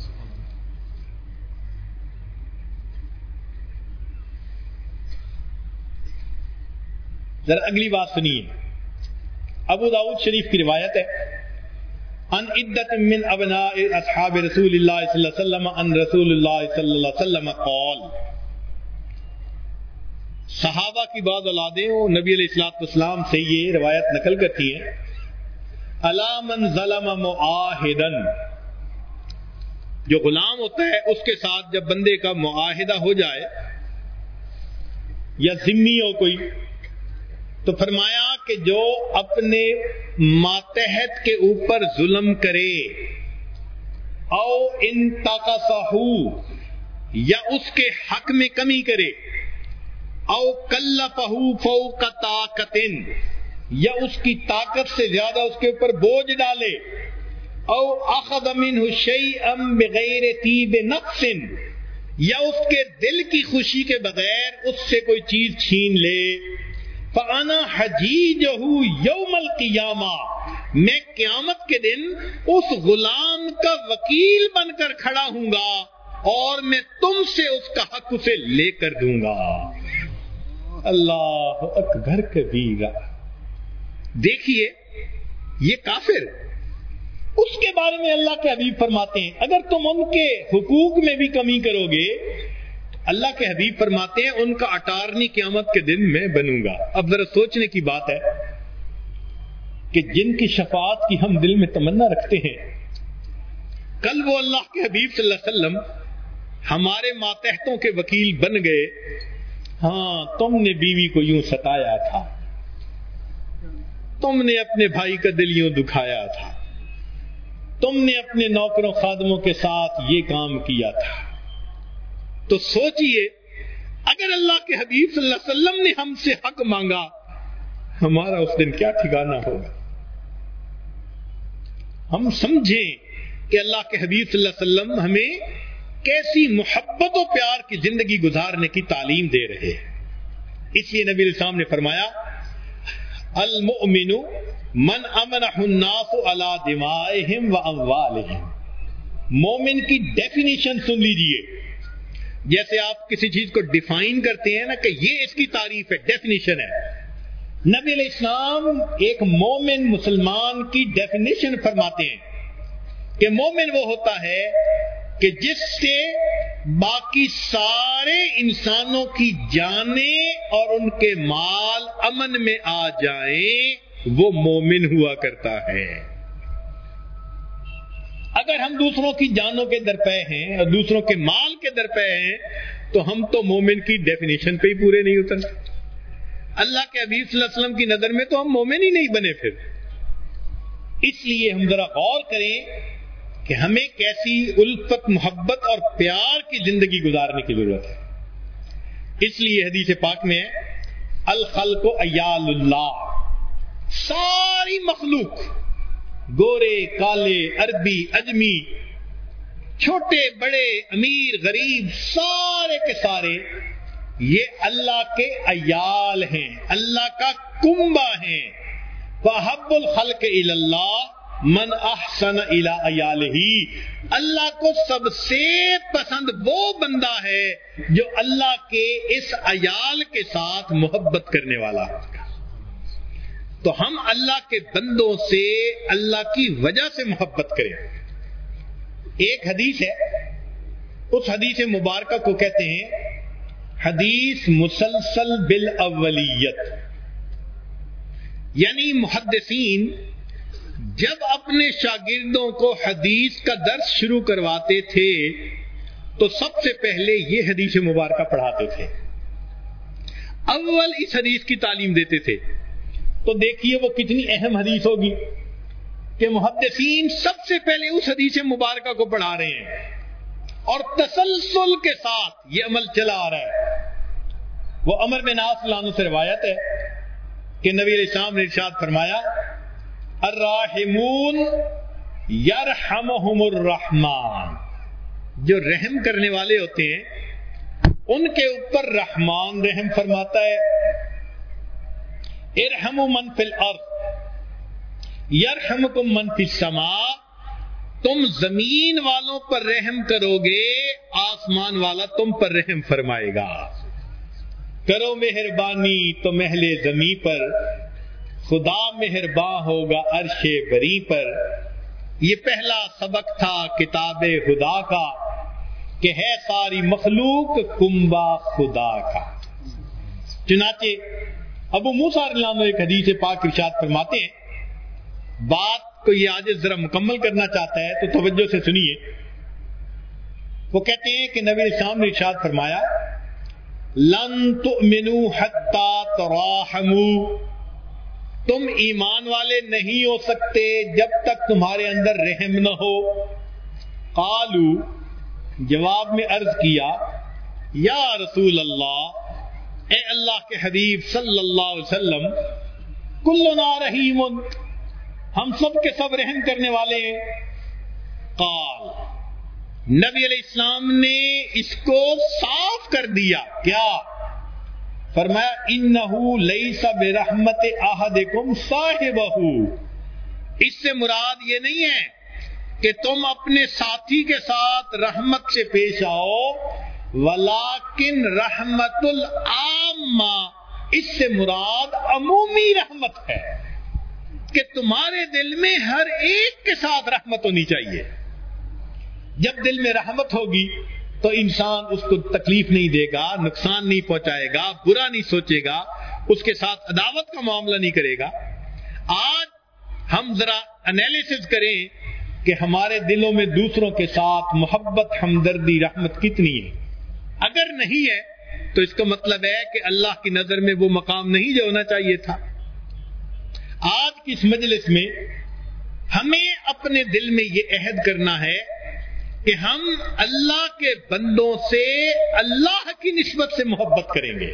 ذرا اگلی بات سنیے. ابو داؤد شریف کی روایت ہے ان عدت من ابناء اصحاب رسول اللہ صلی اللہ علیہ وسلم ان رسول اللہ صلی اللہ علیہ وسلم قال. صحابہ کی بعض اولادیں وہ نبی علیہ الصلوۃ والسلام سے یہ روایت نقل کرتی ہیں الا من ظلم معاہدا، جو غلام ہوتا ہے اس کے ساتھ جب بندے کا معاہدہ ہو جائے یا ذمی ہو کوئی، تو فرمایا کہ جو اپنے ماتحت کے اوپر ظلم کرے او انتقصہ، یا اس کے حق میں کمی کرے، او کلفہ فوق طاقت، یا اس کی طاقت سے زیادہ اس کے اوپر بوجھ ڈالے، او اخذ منہ شیئا بغیر طیب نفس، یا اس کے دل کی خوشی کے بغیر اس سے کوئی چیز چھین لے، فَأَنَا حَجِيجُهُ يَوْمَ الْقِيَامَةِ، میں قیامت کے دن اس غلام کا وکیل بن کر کھڑا ہوں گا اور میں تم سے اس کا حق اسے لے کر دوں گا. اللہ اکبر کبیرہ. دیکھیے یہ کافر، اس کے بارے میں اللہ کے حبیب فرماتے ہیں اگر تم ان کے حقوق میں بھی کمی کرو گے، اللہ کے حبیب فرماتے ہیں ان کا اٹارنی قیامت کے دن میں بنوں گا. اب ذرا سوچنے کی بات ہے کہ جن کی شفاعت کی ہم دل میں تمنا رکھتے ہیں، کل وہ اللہ کے حبیب صلی اللہ علیہ وسلم ہمارے ماتحتوں کے وکیل بن گئے. ہاں تم نے بیوی کو یوں ستایا تھا، تم نے اپنے بھائی کا دل یوں دکھایا تھا، تم نے اپنے نوکروں خادموں کے ساتھ یہ کام کیا تھا. تو سوچئے اگر اللہ کے حبیب صلی اللہ علیہ وسلم نے ہم سے حق مانگا، ہمارا اس دن کیا ٹھکانہ ہوگا. ہم سمجھیں کہ اللہ کے حبیب صلی اللہ علیہ وسلم ہمیں کیسی محبت و پیار کی زندگی گزارنے کی تعلیم دے رہے ہیں. اس لیے نبی علیہ السلام نے فرمایا المؤمن من امنہ الناس علی دمائہم و اموالہم. مومن کی ڈیفینیشن سن لیجئے. جیسے آپ کسی چیز کو ڈیفائن کرتے ہیں نا کہ یہ اس کی تعریف ہے، ڈیفینیشن ہے. نبی علیہ السلام ایک مومن مسلمان کی ڈیفینیشن فرماتے ہیں کہ مومن وہ ہوتا ہے کہ جس سے باقی سارے انسانوں کی جانیں اور ان کے مال امن میں آ جائیں، وہ مومن ہوا کرتا ہے. اگر ہم دوسروں کی جانوں کے درپے ہیں اور دوسروں کے مال کے درپے ہیں تو ہم تو مومن کی ڈیفینیشن پہ ہی پورے نہیں اترتے. اللہ کے حبیب صلی اللہ علیہ وسلم کی نظر میں تو ہم مومن ہی نہیں بنے. پھر اس لیے ہم ذرا غور کریں کہ ہمیں کیسی الفت محبت اور پیار کی زندگی گزارنے کی ضرورت ہے. اس لیے حدیث پاک میں الخلق عیال اللہ، ساری مخلوق، گورے کالے عربی اجمی، چھوٹے بڑے امیر غریب، سارے کے سارے یہ اللہ کے عیال ہیں، اللہ کا کنبہ ہیں. فَحَبُّ الْخَلْقِ إِلَى اللَّهِ مَنْ أَحْسَنَ إِلَىٰ عَيَالِهِ. اللہ کو سب سے پسند وہ بندہ ہے جو اللہ کے اس عیال کے ساتھ محبت کرنے والا. تو ہم اللہ کے بندوں سے اللہ کی وجہ سے محبت کریں. ایک حدیث ہے، اس حدیث مبارکہ کو کہتے ہیں حدیث مسلسل بالاولیت. یعنی محدثین جب اپنے شاگردوں کو حدیث کا درس شروع کرواتے تھے تو سب سے پہلے یہ حدیث مبارکہ پڑھاتے تھے، اول اس حدیث کی تعلیم دیتے تھے. تو دیکھیے وہ کتنی اہم حدیث ہوگی کہ محدثین سب سے پہلے اس حدیث مبارکہ کو پڑھا رہے ہیں اور تسلسل کے ساتھ یہ عمل چلا آ رہا ہے. وہ عمر بن عاص رضی اللہ عنہ سے روایت ہے کہ نبی علیہ السلام نے ارشاد فرمایا الراحمون یرحمہم الرحمن. جو رحم کرنے والے ہوتے ہیں ان کے اوپر رحمان رحم فرماتا ہے. ارحموا من فی الارض یرحمکم من فی السماء. تم زمین والوں پر رحم کرو گے آسمان والا تم پر رحم فرمائے گا. کرو مہربانی تو محل زمین پر خدا مہربان ہوگا عرش بری پر. یہ پہلا سبق تھا کتاب خدا کا کہ ہے ساری مخلوق کنبہ خدا کا. چنانچہ ابو موسیٰ رضی اللہ عنہ ایک حدیث پاک ارشاد فرماتے ہیں، بات کو یہ آج ذرا مکمل کرنا چاہتا ہے تو توجہ سے سنیے. وہ کہتے ہیں کہ نبی اسلام نے ارشاد فرمایا لن تؤمنوا حتی تراحموا. تم ایمان والے نہیں ہو سکتے جب تک تمہارے اندر رحم نہ ہو. قالوا، جواب میں عرض کیا یا رسول اللہ، اے اللہ کے حبیب صلی اللہ علیہ وسلم، کلنا رحیم، ہم سب کے سب رحم کرنے والے ہیں. قال، نبی علیہ السلام نے اس کو صاف کر دیا. کیا فرمایا؟ انہو لیس برحمت احدکم صاحبہ. اس سے مراد یہ نہیں ہے کہ تم اپنے ساتھی کے ساتھ رحمت سے پیش آؤ، ولیکن رحمت العامہ، اس سے مراد عمومی رحمت ہے کہ تمہارے دل میں ہر ایک کے ساتھ رحمت ہونی چاہیے. جب دل میں رحمت ہوگی تو انسان اس کو تکلیف نہیں دے گا، نقصان نہیں پہنچائے گا، برا نہیں سوچے گا، اس کے ساتھ عداوت کا معاملہ نہیں کرے گا. آج ہم ذرا انالیسس کریں کہ ہمارے دلوں میں دوسروں کے ساتھ محبت، ہمدردی، رحمت کتنی ہے. اگر نہیں ہے تو اس کا مطلب ہے کہ اللہ کی نظر میں وہ مقام نہیں جو ہونا چاہیے تھا. آج کی اس مجلس میں ہمیں اپنے دل میں یہ عہد کرنا ہے کہ ہم اللہ کے بندوں سے اللہ کی نسبت سے محبت کریں گے.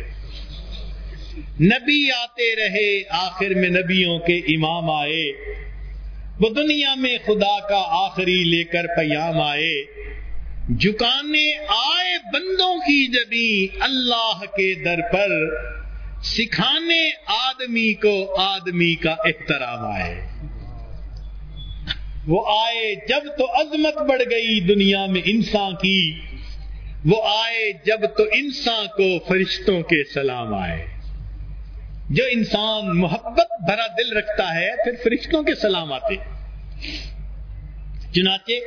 نبی آتے رہے، آخر میں نبیوں کے امام آئے، وہ دنیا میں خدا کا آخری لے کر پیام آئے. جھکانے آئے بندوں کی جبیں اللہ کے در پر، سکھانے آدمی کو آدمی کا احترام آئے. وہ آئے جب تو عظمت بڑھ گئی دنیا میں انسان کی، وہ آئے جب تو انسان کو فرشتوں کے سلام آئے. جو انسان محبت بھرا دل رکھتا ہے پھر فرشتوں کے سلام آتے. چنانچہ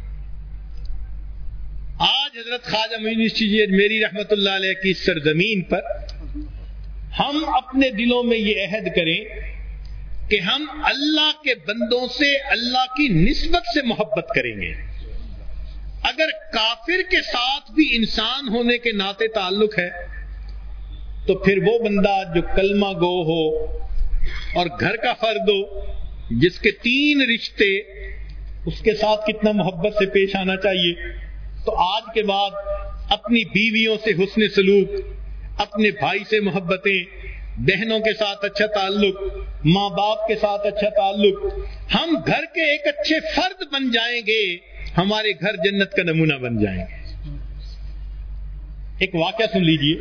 آج حضرت خواجہ معین چشتی اجمیری رحمت اللہ علیہ کی سرزمین پر ہم اپنے دلوں میں یہ عہد کریں کہ ہم اللہ کے بندوں سے اللہ کی نسبت سے محبت کریں گے. اگر کافر کے ساتھ بھی انسان ہونے کے ناطے تعلق ہے تو پھر وہ بندہ جو کلمہ گو ہو اور گھر کا فرد ہو, جس کے تین رشتے, اس کے ساتھ کتنا محبت سے پیش آنا چاہیے. تو آج کے بعد اپنی بیویوں سے حسن سلوک, اپنے بھائی سے محبتیں, بہنوں کے ساتھ اچھا تعلق, ماں باپ کے ساتھ اچھا تعلق, ہم گھر کے ایک اچھے فرد بن جائیں گے, ہمارے گھر جنت کا نمونہ بن جائیں گے. ایک واقعہ سن لیجئے.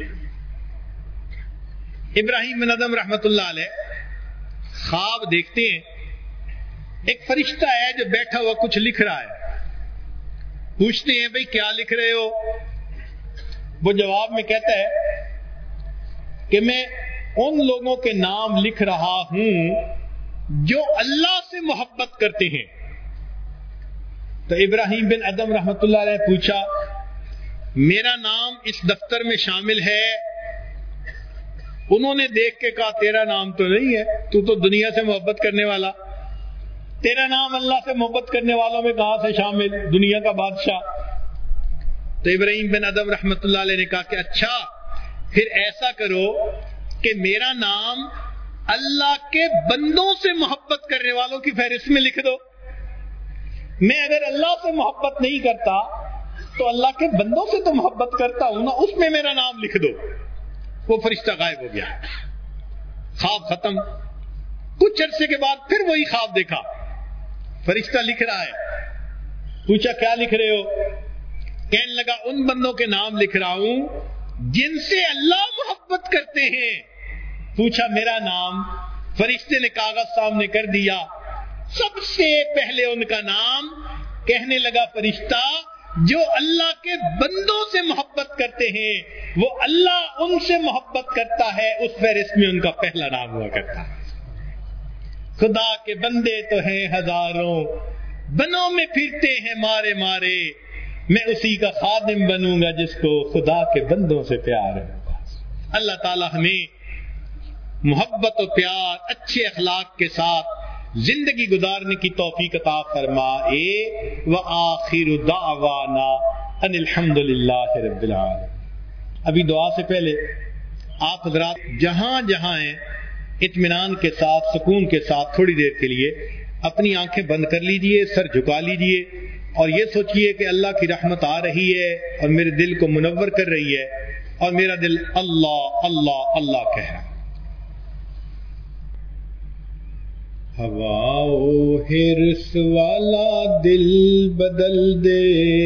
ابراہیم بن ادم رحمت اللہ علیہ خواب دیکھتے ہیں, ایک فرشتہ ہے جو بیٹھا ہوا کچھ لکھ رہا ہے. پوچھتے ہیں بھئی کیا لکھ رہے ہو؟ وہ جواب میں کہتا ہے کہ میں ان لوگوں کے نام لکھ رہا ہوں جو اللہ سے محبت کرتے ہیں. تو ابراہیم بن ادم رحمت اللہ علیہ نے پوچھا, میرا نام اس دفتر میں شامل ہے؟ انہوں نے دیکھ کے کہا تیرا نام تو نہیں ہے, تو تو دنیا سے محبت کرنے والا, تیرا نام اللہ سے محبت کرنے والوں میں کہاں سے شامل, دنیا کا بادشاہ. تو ابراہیم بن ادم رحمت اللہ علیہ نے کہا کہ اچھا پھر ایسا کرو کہ میرا نام اللہ کے بندوں سے محبت کرنے والوں کی فہرست میں لکھ دو. میں اگر اللہ سے محبت نہیں کرتا تو اللہ کے بندوں سے تو محبت کرتا ہوں نا, اس میں میرا نام لکھ دو. وہ فرشتہ غائب ہو گیا. خواب ختم. کچھ عرصے کے بعد پھر وہی خواب دیکھا, فرشتہ لکھ رہا ہے. پوچھا کیا لکھ رہے ہو؟ کہنے لگا ان بندوں کے نام لکھ رہا ہوں جن سے اللہ محبت کرتے ہیں. پوچھا میرا نام؟ فرشتے نے کاغذ سامنے کر دیا, سب سے پہلے ان کا نام. کہنے لگا فرشتہ جو اللہ کے بندوں سے محبت کرتے ہیں وہ اللہ ان سے محبت کرتا ہے, اس فہرست میں ان کا پہلا نام ہوا کرتا ہے. خدا کے بندے تو ہیں ہزاروں, بنوں میں پھرتے ہیں مارے مارے, میں اسی کا خادم بنوں گا جس کو خدا کے بندوں سے پیار ہے. اللہ تعالی ہمیں محبت و پیار, اچھے اخلاق کے ساتھ زندگی گزارنے کی توفیق عطا فرمائے. وآخر دعوانا ان الحمد للہ رب العالمین. ابھی دعا سے پہلے آپ حضرات جہاں جہاں ہیں اطمینان کے ساتھ, سکون کے ساتھ تھوڑی دیر کے لیے اپنی آنکھیں بند کر لیجئے, سر جھکا لیجئے اور یہ سوچئے کہ اللہ کی رحمت آ رہی ہے اور میرے دل کو منور کر رہی ہے اور میرا دل اللہ اللہ اللہ کہہ رہا ہے. ہوا و حرص والا دل بدل دے,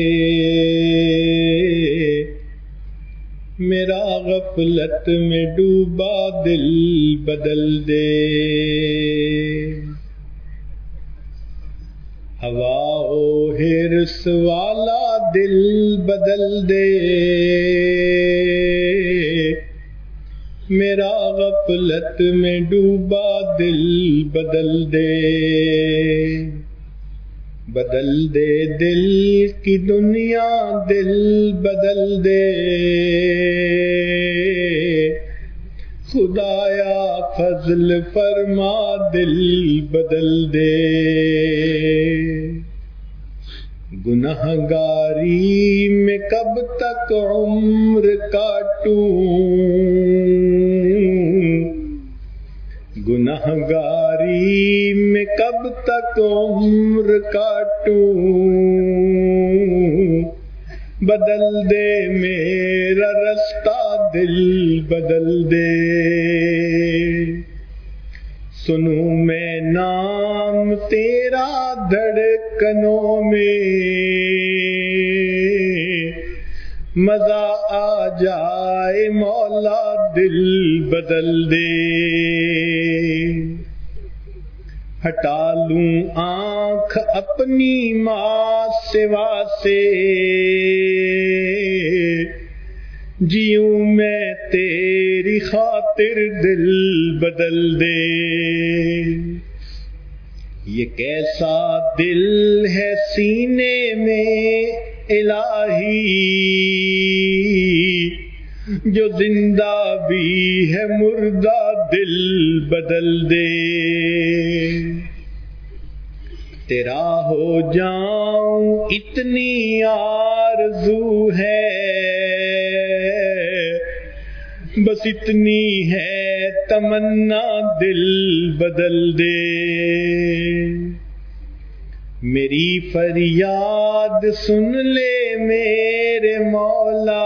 میرا غفلت میں ڈوبا دل بدل دے. ہوا و حرص والا دل بدل دے, میرا غفلت میں ڈوبا دل بدل دے. بدل دے دل کی دنیا دل بدل دے, خدایا فضل فرما دل بدل دے. گنہگاری میں کب تک عمر کاٹوں, گنہگاری میں کب تک عمر کاٹوں, بدل دے میرا رستہ دل بدل دے. سنوں میں نام تیرا دھڑکنوں میں, مزہ آ جائے مولا دل بدل دے. ہٹا لوں آنکھ اپنی ماں سوا سے, جیوں میں تیری خاطر دل بدل دے. یہ کیسا دل ہے سینے میں الہی, جو زندہ بھی ہے مردہ دل بدل دے. تیرا ہو جاؤں اتنی آرزو ہے, بس اتنی ہے تمنا دل بدل دے، میری فریاد سن لے میرے مولا،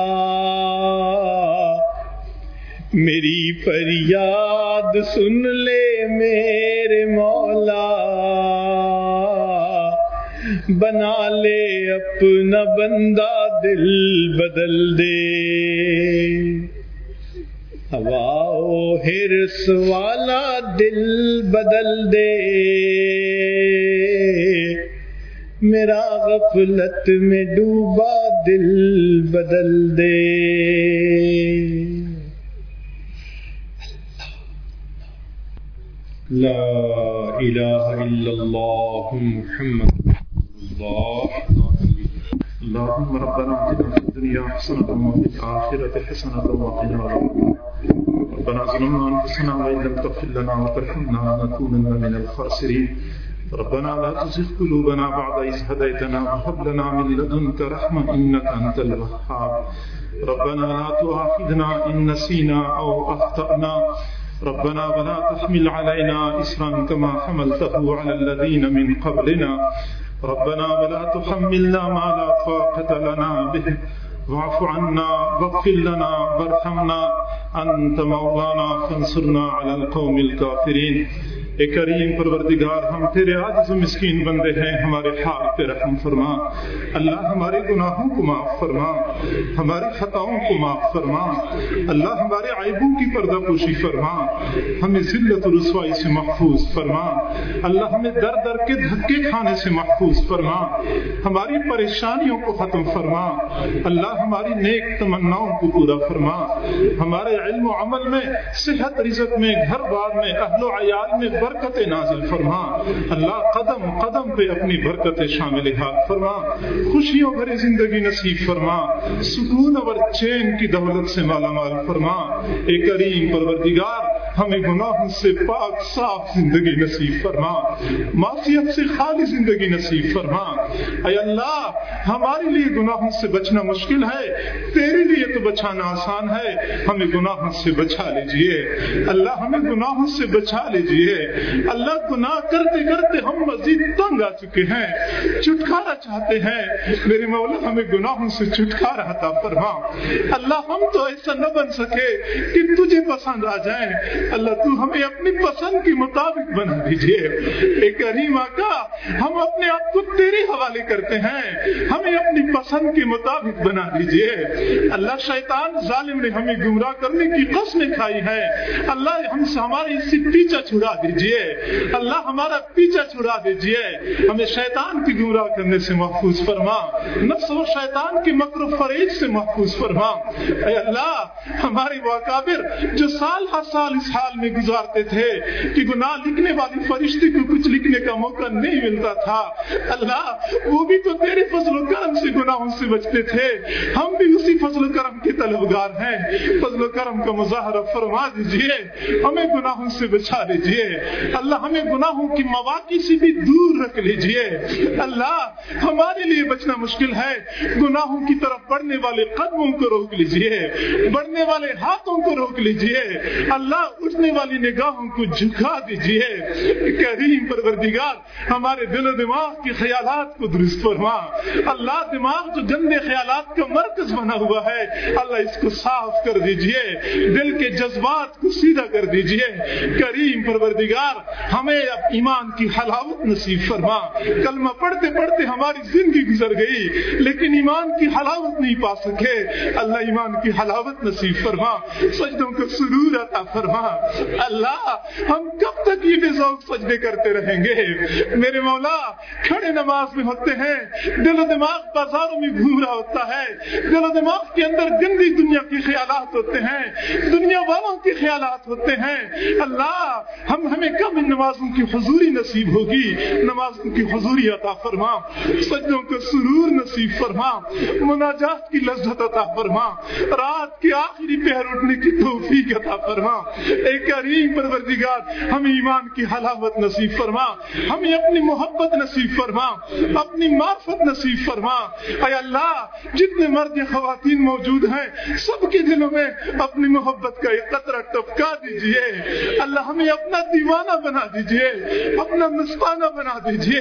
میری فریاد سن لے میرے مولا، بنا لے اپنا بندہ دل بدل دے، ہوا و حرص والا دل بدل دے، میرا غفلت میں ڈوبا دل بدل دے۔ لا الہ الا اللہ محمد اللہ۔ اللهم ربنا آتنا في الدنيا حسنة وفي الآخرة حسنة وقنا عذاب النار، ربنا ظلمنا أنفسنا وإن لم تغفر لنا وترحمنا لنكونن من الخاسرين، ربنا لا تزغ قلوبنا بعد إذ هديتنا وهب لنا من لدنك رحمة إنك أنت الوهاب، ربنا لا تؤاخذنا إن نسينا أو أخطأنا، ربنا ولا تحمل علينا إصرا كما حملته على الذين من قبلنا، ربنا ولا تحملنا ما لا طاقة لنا به، واعف عنا واغفر لنا وارحمنا أنت مولانا فانصرنا على القوم الكافرين۔ اے کریم پروردگار، ہم تیرے عاجز و مسکین بندے ہیں، ہمارے حال پہ رحم فرما۔ اللہ ہمارے گناہوں کو معاف فرما، ہماری خطاؤں کو معاف فرما۔ اللہ ہمارے عیبوں کی پردہ پوشی فرما، ہمیں ذلت و رسوائی سے محفوظ فرما۔ اللہ ہمیں در در کے دھکے کھانے سے محفوظ فرما، ہماری پریشانیوں کو ختم فرما۔ اللہ ہماری نیک تمناؤں کو پورا فرما، ہمارے علم و عمل میں، صحت رزق میں، گھر بار میں، اہل و عیال میں برکت نازل فرما۔ اللہ قدم قدم پہ اپنی برکت شامل حال فرما، خوشیوں بھری زندگی نصیب فرما، سکون اور چین کی دولت سے مالا مال فرما۔ اے کریم پروردگار، ہمیں گناہوں سے پاک صاف زندگی نصیب فرما، معصیت سے خالی زندگی نصیب فرما۔ اے اللہ، ہمارے لیے گناہوں سے بچنا مشکل ہے، تیرے لیے تو بچانا آسان ہے، ہمیں گناہوں سے بچا لیجئے۔ اللہ ہمیں گناہوں سے بچا لیجئے۔ اللہ، گناہ کرتے کرتے ہم مزید تنگ آ چکے ہیں، چھٹکارا چاہتے ہیں، میرے مولا ہمیں گناہوں سے چھٹکارا عطا فرما۔ اللہ، ہم تو ایسا نہ بن سکے کہ تجھے پسند آ جائیں، اللہ تو ہمیں اپنی پسند کے مطابق بنا دیجئے۔ اے کریم آقا، ہم اپنے آپ کو تیرے حوالے کرتے ہیں، ہمیں اپنی پسند کے مطابق بنا دیجئے۔ اللہ، شیطان ظالم نے ہمیں گمراہ کرنے کی قسمیں کھائی ہیں، اللہ ہم سے ہمارے اس سے پیچھا چھڑا دیجئے، اللہ ہمارا پیچھا چھڑا دیجئے، ہمیں شیطان کی گمراہ کرنے سے محفوظ فرما، نفس و شیطان کے مکر و فریب سے محفوظ فرما۔ اے اللہ، ہمارے واقعبر جو سال ہر سال اس حال میں گزارتے تھے کہ گناہ لکھنے والی فرشتے کو کچھ لکھنے کا موقع نہیں ملتا تھا، اللہ وہ بھی تو تیرے فضل و کرم سے گناہوں سے بچتے تھے، ہم بھی اسی فضل و کرم کے طلبگار ہیں، فضل و کرم کا مظاہرہ فرما دیجئے، ہمیں گناہوں سے بچا لیجئے۔ اللہ، ہمیں گناہوں کی مواقع سے بھی دور رکھ لیجئے۔ اللہ، ہمارے لیے بچنا مشکل ہے، گناہوں کی طرف بڑھنے والے قدموں کو روک لیجئے، بڑھنے والے ہاتھوں کو روک لیجئے، اللہ اٹھنے والی نگاہوں کو جھکا دیجئے۔ کریم پروردگار، ہمارے دل و دماغ کے خیالات کو درست فرما۔ اللہ، دماغ جو گندے خیالات کا مرکز بنا ہوا ہے، اللہ اس کو صاف کر دیجئے، دل کے جذبات کو سیدھا کر دیجئے۔ کریم پروردگار، ہمیں اب ایمان کی حلاوت نصیب فرما۔ کلمہ پڑھتے پڑھتے ہماری زندگی گزر گئی لیکن ایمان کی حلاوت نہیں پا سکے، اللہ ایمان کی حلاوت نصیب فرما، سجدوں کا سرور عطا فرما۔ اللہ، ہم کب تک یہ بے ذوق سجدے کرتے رہیں گے؟ میرے مولا، کھڑے نماز میں ہوتے ہیں، دل و دماغ بازاروں میں گھوم رہا ہوتا ہے، دل و دماغ کے اندر گندی دنیا کے خیالات ہوتے ہیں، دنیا والوں کے خیالات ہوتے ہیں. اللہ ہم ہمیں کب ان نمازوں کی حضوری نصیب ہوگی؟ نمازوں کی حضوری عطا فرما، سجدوں کو سرور نصیب فرما، مناجات کی لذت عطا فرما، رات کے آخری پہر اٹھنے کی توفیق عطا فرما. اے کریم پروردگار ہمیں ایمان کی حلاوت نصیب فرما، ہمیں اپنی محبت نصیب فرما، اپنی معرفت نصیب فرما. اے اللہ جتنے مرد خواتین موجود ہیں سب کے دلوں میں اپنی محبت کا ایک قطرہ ٹپکا دیجئے. اللہ ہمیں اپنا دیوانہ بنا دیجئے، اپنا مستانہ بنا دیجئے.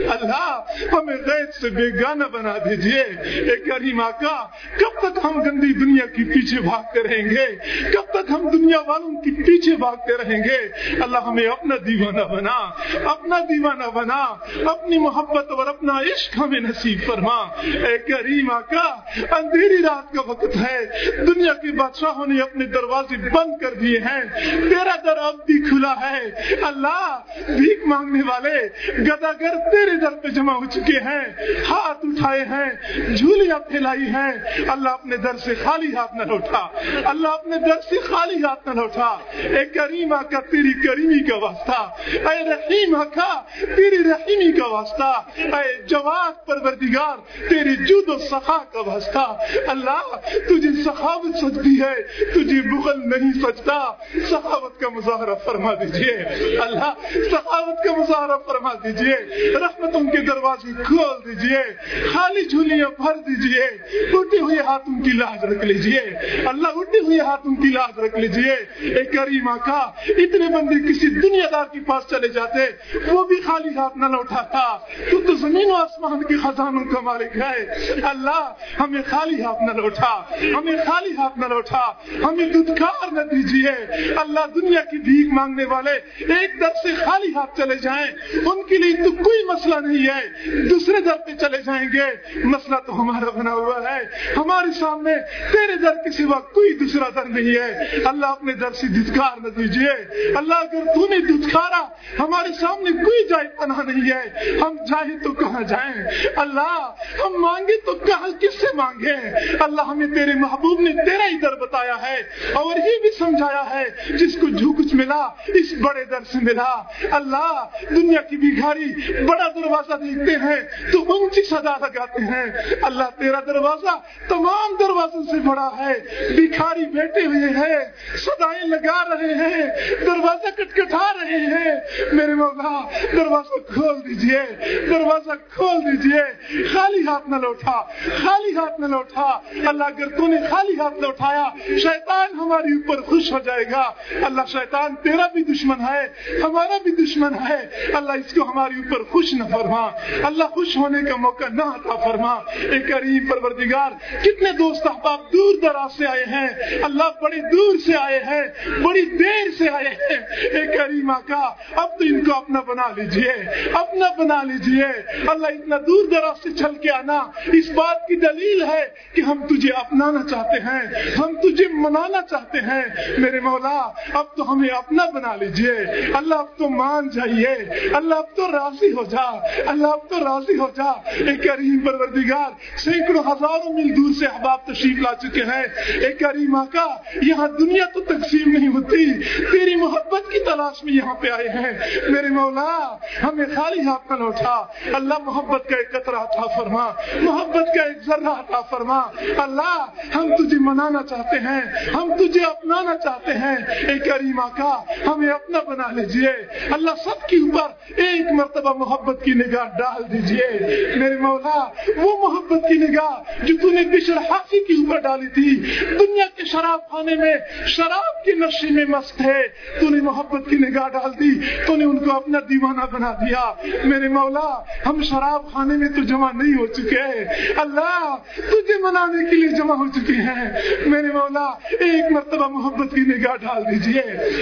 اللہ ہمیں غیب سے بیگانہ بنا دیجئے. اے کریم آقا کب تک ہم گندی دنیا کے پیچھے بھاگتے رہیں گے؟ کب تک ہم دنیا والوں کے پیچھے بھاگتے رہیں گے؟ اللہ ہمیں اپنا دیوانہ بنا، اپنا دیوانہ بنا، اپنی محبت اور اپنا عشق ہمیں نصیب فرما. اے کریم آقا اندھیری رات کا وقت ہے، دنیا کے بادشاہوں نے اپنے دروازے بند کر دیے ہیں، تیرا در اب بھی کھلا ہے. اللہ بھیک مانگنے والے گداگر تیرے در پہ جمع ہو چکے ہیں، ہاتھ اٹھائے ہیں، جھولیاں پھیلائی ہیں. اللہ اپنے در سے خالی ہاتھ نہ لوٹا، اللہ اپنے در سے خالی ہاتھ نہ لوٹا. اے کریم آقا تیری کریمی کا واسطہ، اے رحیم آقا تیری رحیمی کا واسطہ، اے جواد پروردگار تیری جود و سخا کا واسطہ. اللہ تجھے سخاوت سجتی ہے، تجھے بخل نہیں سجتا. سخاوت کا مظاہرہ فرما دیجئے، اللہ سخاوت کا مظاہرہ فرما دیجئے. رحمتوں کے دروازے کھول دیجئے، خالی جھولیاں بھر دیجئے. اٹھے ہوئے ہاتھوں کی لاج رکھ لیجئے، اللہ اٹھے ہوئے ہاتھوں کی لاج رکھ لیجئے. اے کریم آقا اتنے بندے کسی دنیا دار کے پاس چلے جاتے وہ بھی خالی ہاتھ نہ لوٹاتا. تو تو زمین و آسمان کے خزانوں کا مالک ہے. اللہ ہمیں خالی ہاتھ نہ لوٹا، ہمیں خالی ہاتھ نہ لوٹا، ہمیں دھتکار نہ دیجیے. اللہ دنیا کی بھیک مانگنے والے ایک در سے خالی ہاتھ چلے جائیں ان کے لیے تو کوئی مسئلہ نہیں ہے، دوسرے در پہ چلے جائیں گے مسئلہ تو ہمارا بنا ہوا ہے. ہمارے سامنے تیرے در کے سوا کوئی دوسرا در نہیں ہے. اللہ اپنے در سے دھتکار نہ دیجیے. اللہ اگر تو نے دھتکارا ہمارے سامنے کوئی جائے پناہ نہیں ہے. ہم جائیں تو کہاں جائیں؟ اللہ ہم مانگے تو کہاں کس سے مانگے؟ اللہ ہمیں تیرے محبوب نے تیرا ہی در بتایا ہے اور یہ بھی سمجھایا ہے جس کو جو کچھ ملا اس بڑے در سے ملا. اللہ دنیا کی بھکاری بڑا دروازہ دیکھتے ہیں تو اونچی صدا لگاتے ہیں. اللہ تیرا دروازہ تمام دروازوں سے بڑا ہے. بھکاری بیٹھے ہوئے ہیں، صدائیں لگا رہے ہیں، دروازہ کٹکھٹا رہے ہیں. میرے مولا دروازہ کھول دیجئے، دروازہ کھول دیجئے. خالی ہاتھ نہ لوٹا، خالی ہاتھ نہ لوٹا. اللہ اگر تو نے خالی ہاتھ لوٹایا شیطان ہمارے اوپر خوش ہو جائے گا. اللہ شیطان تیرا بھی دشمن ہے، ہمارا بھی دشمن ہے. اللہ اس کو ہمارے اوپر خوش نہ فرما، اللہ خوش ہونے کا موقع نہ عطا فرما. اے کریم پروردگار کتنے دوست احباب دور دراز سے آئے ہیں، اللہ بڑی دور سے آئے ہیں، بڑی دیر سے آئے ہیں. اے کریم آقا اب تو ان کو اپنا بنا لیجئے، اپنا بنا لیجئے. اللہ اتنا دور دراز سے چل کے آنا اس بات کی دلیل ہے کہ ہم تجھے اپنانا چاہتے ہیں، ہم تجھے منانا چاہتے ہیں. میرے مولا اب تو ہمیں اپنا بنا لیجئے. اللہ اب تو مان جائیے، اللہ اب تو راضی ہو جا، اللہ اب تو راضی ہو جا. اے کریم پروردگار سینکڑوں ہزاروں میل دور سے احباب تشریف لا چکے ہیں. اے کریم آقا یہاں دنیا تو تقسیم نہیں ہوتی، تیری محبت کی تلاش میں یہاں پہ آئے ہیں. میرے مولا ہمیں خالی ہاتھ نہ لوٹا. اللہ محبت کا ایک قطرہ عطا فرما، محبت کا ایک ذرہ عطا فرما. اللہ ہم تجھے منانا چاہتے ہیں، ہم تجھے اپنانا چاہتے ہیں. اے کریم آقا ہمیں اپنا بنا لیجئے. اللہ سب کے اوپر ایک مرتبہ محبت کی نگاہ ڈال دیجئے. میرے مولا وہ محبت کی نگاہ جو تو نے بشر حافی کے اوپر ڈالی تھی، دنیا کے شراب خانے میں شراب کے نشے میں مست ہے، تو نے محبت کی نگاہ ڈال دی، تو نے ان کو اپنا دیوانہ بنا دیا. میرے مولا ہم شراب خانے میں تو جمع نہیں ہو چکے، اللہ تجھے منانے کے لیے جمع ہو چکے ہیں. میرے مولا ایک مرتبہ محبت کی نگاہ ڈال دیجئے.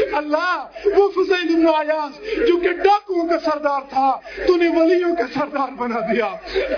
اللہ وہ فضیل بن عیاض جو کہ ڈاکوؤں کا سردار تھا تو نے ولیوں کا سردار بنا دیا.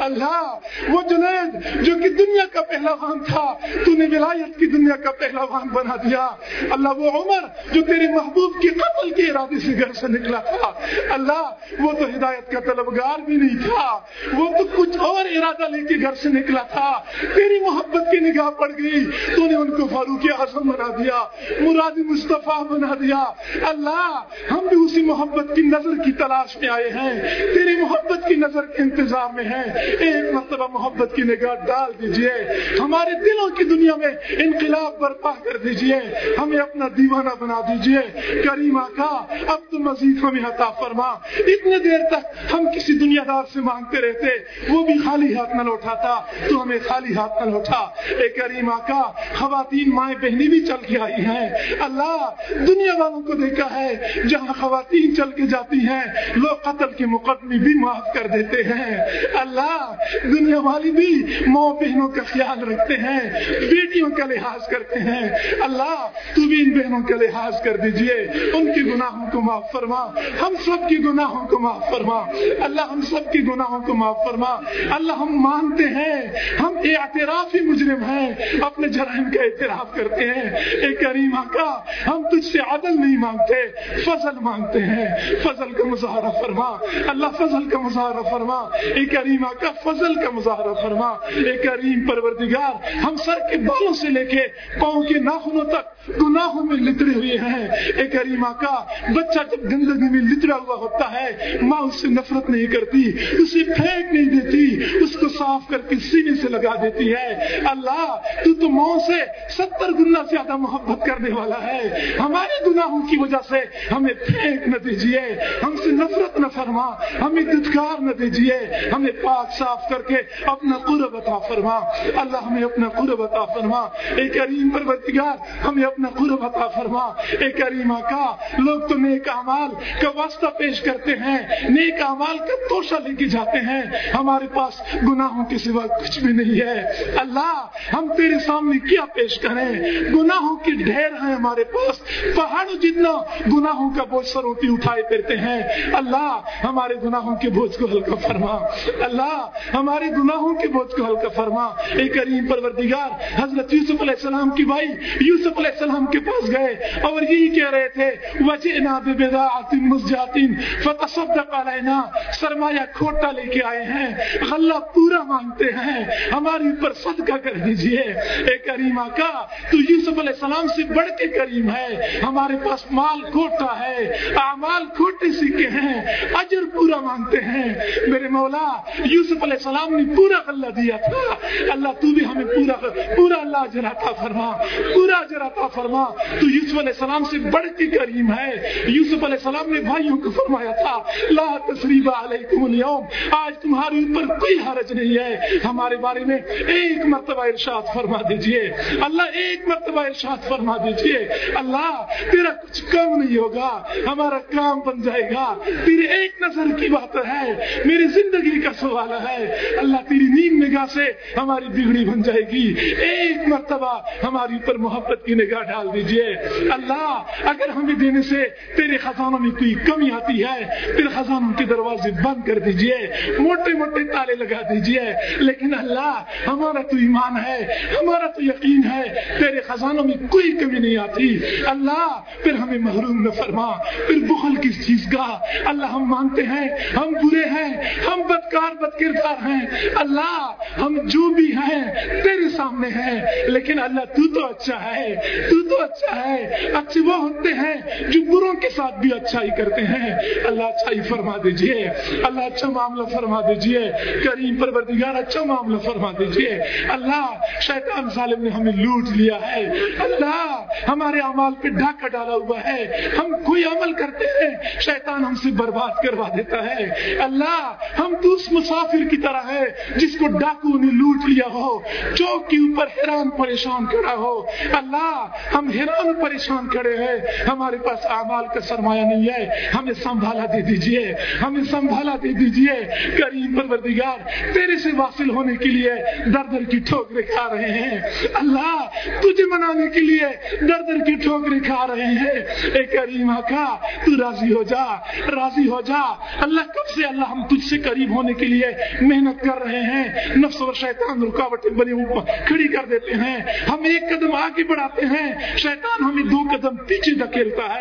اللہ وہ جنید جو کہ دنیا کا پہلوان تھا تو نے ولایت کی دنیا کا پہلوان بنا دیا. اللہ وہ عمر جو تیرے محبوب کی قتل کے ارادے سے گھر سے نکلا تھا. اللہ وہ تو ہدایت کا طلبگار بھی نہیں تھا, وہ تو کچھ اور ارادہ لے کے گھر سے نکلا تھا. تیری محبت کی نگاہ پڑ گئی, تو نے ان کو فاروق اعظم بنا دیا, مراد مصطفیٰ بنا دیا. اللہ ہم بھی اسی محبت کی نظر کی تلاش میں آئے ہیں, تیری محبت کی نظر کے انتظار میں ہیں. ایک مرتبہ محبت کی نگاہ ڈال دیجئے, ہمارے دلوں کی دنیا میں انقلاب برپا کر دیجئے, ہمیں اپنا دیوانہ بنا دیجئے. کریم آقا اب تو مزید ہمیں عطا فرما. اتنے دیر تک ہم کسی دنیا دار سے مانگتے رہتے, وہ بھی خالی ہاتھ نہ لوٹاتا, تو ہمیں خالی ہاتھ نہ لوٹا. اے کریم آقا خواتین مائیں بہنی بھی چل کے آئی ہیں. اللہ دنیا والوں کو دیکھا ہے جہاں خواتین چل کے جاتی ہیں لوگ قتل کے مقدمے بھی معاف کر دیتے ہیں. اللہ دنیا والی بھی ماں بہنوں کا خیال رکھتے ہیں, بیٹیوں کا لحاظ کرتے ہیں. اللہ تو بھی ان بہنوں کا لحاظ کر دیجئے, ان کے گناہوں کو معاف فرما, ہم سب کے گناہوں کو معاف فرما. اللہ ہم سب کے گناہوں کو معاف فرما. اللہ ہم مانتے ہیں ہم اعترافی مجرم ہیں, اپنے جرائم کا اعتراف کرتے ہیں. اے کریم آقا ہم تجھ سے عدل نہیں مانگتے, فضل مانگتے ہیں. فضل کا مظاہرہ فرما. اللہ فضل کا مظاہرہ فرما. اے کریم آقا فضل کا مظاہرہ فرما. اے کریم پروردگار ہم سر کے بالوں سے لے کے پاؤں کے ناخنوں تک گناہوں میں لتڑے ہوئے ہیں. اے کریم آقا بچہ جب گندگی میں لتڑا ہوا ہوتا ہے ماں اس سے نفرت نہیں کرتی, اسے پھینک نہیں دیتی, اس کو صاف کر کے سینے سے لگا دیتی ہے. اللہ تو تو ماں سے ستر گنا زیادہ محبت کرنے والا ہے. ہمارے گناہوں کی وجہ سے ہمیں پھینک نہ دیجیے, ہم سے نفرت نہ فرما, ہمیں دھتکار نہ دیجیے, ہمیں پاک صاف کر کے اپنا قرب عطا فرما. اللہ ہمیں اپنا قرب عطا فرما. اے کریم پروردگار ہمیں اپنا قرب عطا فرما. اے کریم آقا لوگ تو نیک اعمال کا واسطہ پیش کرتے ہیں, نیک اعمال کا توشہ لے کے جاتے ہیں, ہمارے پاس گناہوں کے سوا کچھ بھی نہیں ہے. اللہ ہم تیرے سامنے کیا پیش کریں, گناہوں کے ڈھیر ہیں ہمارے پاس, پہاڑوں جتنا گناہوں کا بوجھ سروں پہ اٹھائے پھرتے ہیں. اللہ ہمارے گناہوں کے بوجھ کو ہلکا فرما. اللہ ہمارے گناہوں کے بوجھ کو ہلکا فرما. اے کریم پروردگار حضرت یوسف علیہ السلام کی بھائی یوسف علیہ السلام کے پاس گئے اور یہی کہہ رہے تھے وجئنا ببضاعۃ مزجاۃ فتصدق علینا, سرمایہ کھوٹا لے کے آئے ہیں, غلہ پورا مانگتے ہیں, ہمارے اوپر صدقہ کر دیجئے. اے کریم آقا تو یوسف علیہ السلام سے بڑھ کے کریم ہے, ہمارے پاس مال کھوٹا ہے, اعمال کھوٹے سیکھے ہیں, اجر پورا مانگتے ہیں. میرے مولا یوسف علیہ السلام نے پورا غلہ دیا تھا, اللہ تو بھی ہمیں پورا پورا اللہ اجر عطا فرما, پورا اجر عطا فرما. تو یوسف علیہ السلام سے بڑھ کے کریم ہے. یوسف علیہ السلام نے بھائیوں کو فرمایا تھا لا تثریب علیکم اليوم, آج تمہارے اوپر کوئی حرج نہیں ہے. ہمارے بارے میں ایک مرتبہ ارشاد فرما دیجئے, اللہ ایک مرتبہ ارشاد فرما دیجئے. اللہ تیرا کچھ کم نہیں ہوگا, ہمارا کام بن جائے گا. تیرے ایک نظر کی بات ہے, میری زندگی کا سوال ہے. اللہ تیری نیم نگاہ سے ہماری بگڑی بن جائے گی. ایک مرتبہ ہماری اوپر محبت کی نگاہ ڈال دیجئے. اللہ اگر ہمیں دینے سے تیرے خزانوں میں کوئی کمی آتی ہے, تیرے خزانوں کے دروازے بند کر دیجئے, موٹے موٹے تالے لگا دیجئے. لیکن اللہ ہمارا تو ایمان ہے, ہمارا تو یقین ہے, تیرے خزانوں میں کوئی کمی نہیں آتی. اللہ پھر ہمیں محروم نہ فرما. پھر بخل کس چیز کا؟ اللہ ہم مانتے ہیں ہم برے ہیں, ہم بدکار بد کردار ہیں. اللہ ہم جو بھی ہیں تیرے سامنے ہیں, لیکن اللہ تو تو اچھا ہے, تو تو اچھا ہے. اچھے وہ ہوتے ہیں جو بروں کے ساتھ بھی اچھائی کرتے ہیں. اللہ اچھائی فرما دیجئے, اللہ اچھا معاملہ فرما دیجئے. کریم پروردگار اچھا معاملہ فرما دیجئے. اللہ شیطان ظالم نے ہمیں لوٹ لیا ہے, اللہ ہمارے اعمال پہ ڈاکہ ڈالا ہوا ہے. ہم کوئی عمل کرتے ہیں شیطان ہم سے برباد کروا دیتا ہے. اللہ ہم تو اس مسافر کی طرح ہے جس کو ڈاکو نے لوٹ لیا ہو, چوک کے اوپر حیران پریشان کھڑا ہو. اللہ ہم حیران پریشان کھڑے ہیں, ہمارے پاس اعمال کا سرمایہ نہیں ہے, ہمیں سنبھالا دے دیجئے, ہمیں سنبھالا دے دیجئے. کریم پروردگار تیرے سے واصل ہونے کے لیے در در کی ٹھوکریں کھا رہے ہیں. اللہ تجھے منانے کے لیے در در کی ٹھوکریں کھا رہے ہیں. اے کریم آقا تو راضی ہو جا, راضی ہو جا. اللہ کب سے اللہ ہم تجھ سے قریب ہونے کے لیے محنت کر رہے ہیں, نفس اور شیطان رکاوٹیں بنی کھڑی کر دیتے ہیں. ہم ایک قدم آگے بڑھاتے ہیں, شیطان ہمیں دو قدم پیچھے دھکیلتا ہے.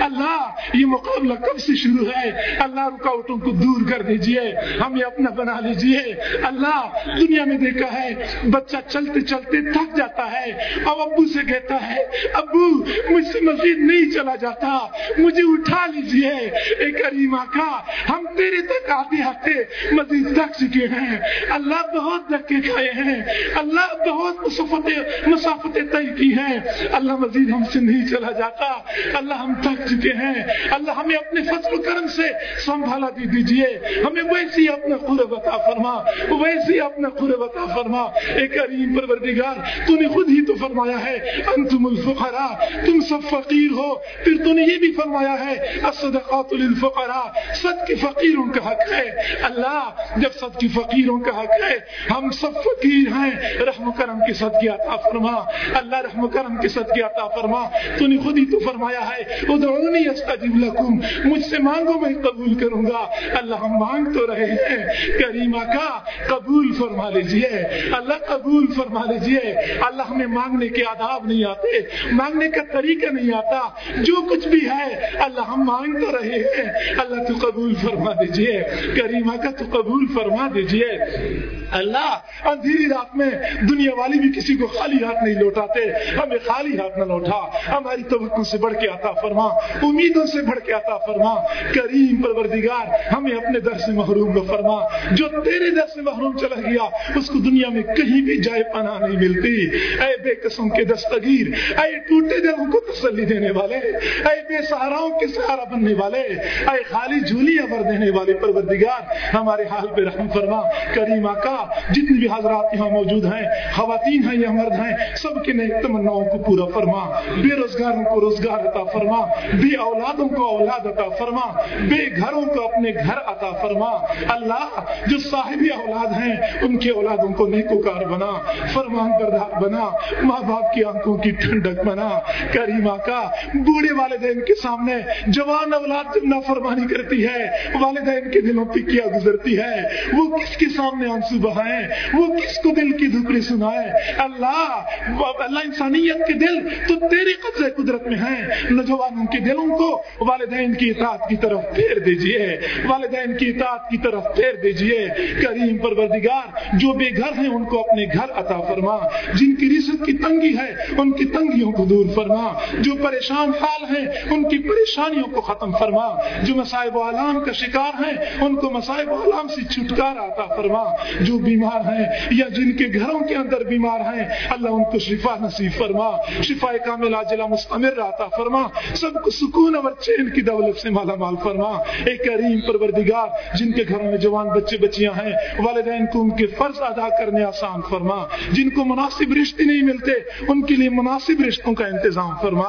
اللہ یہ مقابلہ کب سے شروع ہے؟ اللہ رکاوٹوں کو دور کر دیجئے، ہمیں اپنا بنا لیجئے۔ اللہ دنیا میں دیکھا ہے بچہ چلتے چلتے تھک جاتا ہے، اب ابو سے کہتا ہے ابو مجھ سے مزید نہیں چلا جاتا، مجھے اٹھا لیجئے۔ اے کریم آقا ہم تیرے تک آتے آتے مزید تھک چکے ہیں، اللہ بہت دھکے کھائے ہیں، اللہ بہت مسافتیں مسافتیں طے کی ہیں، اللہ مزید ہم سے نہیں چلا جاتا، اللہ ہم تھک چکے ہیں، اللہ ہمیں اپنے فضل و کرم سے سنبھالا بھی دیجئے، ہمیں ویسی اپنا قرب عطا فرما، ویسی اپنا قرب عطا فرما۔ اے کریم پروردگار تو نے خود ہی تو فرمایا ہے انتم الفقراء، تم سب فقیر ہو، پھر تو نے یہ بھی فرمایا ہے الصدقات للفقراء، صدقے فقیروں کا حق ہے۔ اللہ جب صدقے فقیروں کا حق ہے، ہم سب فقیر ہیں، رحم و کرم کے صدقے عطا فرما، اللہ رحم و کرم کے صدقے عطا فرما۔ تو نے خود ہی تو فرمایا ہے ادعونی استجب لکم، مجھ سے مانگو میں قبول کروں گا۔ اللہ ہم مانگ تو رہے ہیں، کریم آقا قبول فرما لیجئے، اللہ قبول فرما لیجئے۔ اللہ ہمیں مانگنے کے آداب نہیں آتے، مانگنے کا طریقہ نہیں آتا، جو کچھ بھی ہے اللہ ہم مانگ تو رہے ہیں، اللہ تو قبول فرما دیجئے، کریم آقا تو قبول فرما دیجئے۔ اللہ اندھیری رات میں دنیا والی بھی کسی کو خالی ہاتھ نہیں لوٹاتے، ہمیں خالی ہاتھ نہ لوٹا، ہماری توقع سے بڑھ کے عطا فرما، امیدوں سے بڑھ کے عطا فرما۔ کریم پروردگار ہمیں اپنے در سے محروم نہ فرما، جو تیرے در سے محروم چلا گیا اس کو دنیا میں کہیں بھی جائے پناہ نہیں ملتی۔ اے بے قسم کے دستگیر، اے ٹوٹے دلوں کو تسلی دینے والے، اے بے سہاراؤں کے سہارا بننے والے، اے خالی جھولیاں بھر دینے والے پروردگار ہمارے حال پہ رحم فرما۔ کریم آقا جتنی بھی حضرات یہاں موجود ہیں، خواتین ہیں یا مرد ہیں، سب کے نیک تمناؤں کو پورا فرما، بے روزگاروں کو روزگار عطا فرما، بے اولادوں کو اولاد عطا فرما، بے گھروں کو اپنے گھر عطا فرما۔ اللہ جو صاحب اولاد ہیں ان کے اولادوں کو نیکوکار بنا، فرمان بردار بنا، ماں باپ کی آنکھوں کی ٹھنڈک بنا۔ کریم آقا بوڑھے والدین کے سامنے جوان اولاد جب نافرمانی کرتی ہے، والدین کے دلوں پہ کیا گزرتی ہے، وہ کس کے سامنے آنسو بہائیں، وہ کس کو دل کی دھکڑی سنائیں۔ اللہ اللہ انسانیت کے دل تو تیری قبضہ قدرت میں ہیں، نوجوانوں کے دلوں کو والدین کی اطاعت کی طرف پھیر دیجئے، والدین کی اطاعت کی طرف پھیر دیجئے۔ کریم پروردگار جو بے گھر ہیں ان کو اپنے گھر عطا فرما، جن کی رزق کی تنگی ہے ان کی تنگیوں کو دور فرما، جو پریشان حال ہیں ان کی پریشانیوں کو ختم فرما، جو مصائب و آلام کا شکار ہیں ان کو مصائب و آلام سے چھٹکارا عطا فرما، جو بیمار ہیں یا جن کے گھروں کے اندر بیمار ہیں اللہ ان کو شفا نصیب فرما، شفا کامل عاجلہ مستمر عطا فرما، سب کو سکون اور چین کی دولت سے مالا مال فرما۔ اے کریم پروردگار جن کے گھروں میں جوان بچے بچیاں ہیں والدین کو ان کے فرض ادا کرنے آسان فرما، جن کو مناسب رشتے نہیں ملتے ان کے لیے مناسب رشتوں کا انتظام فرما۔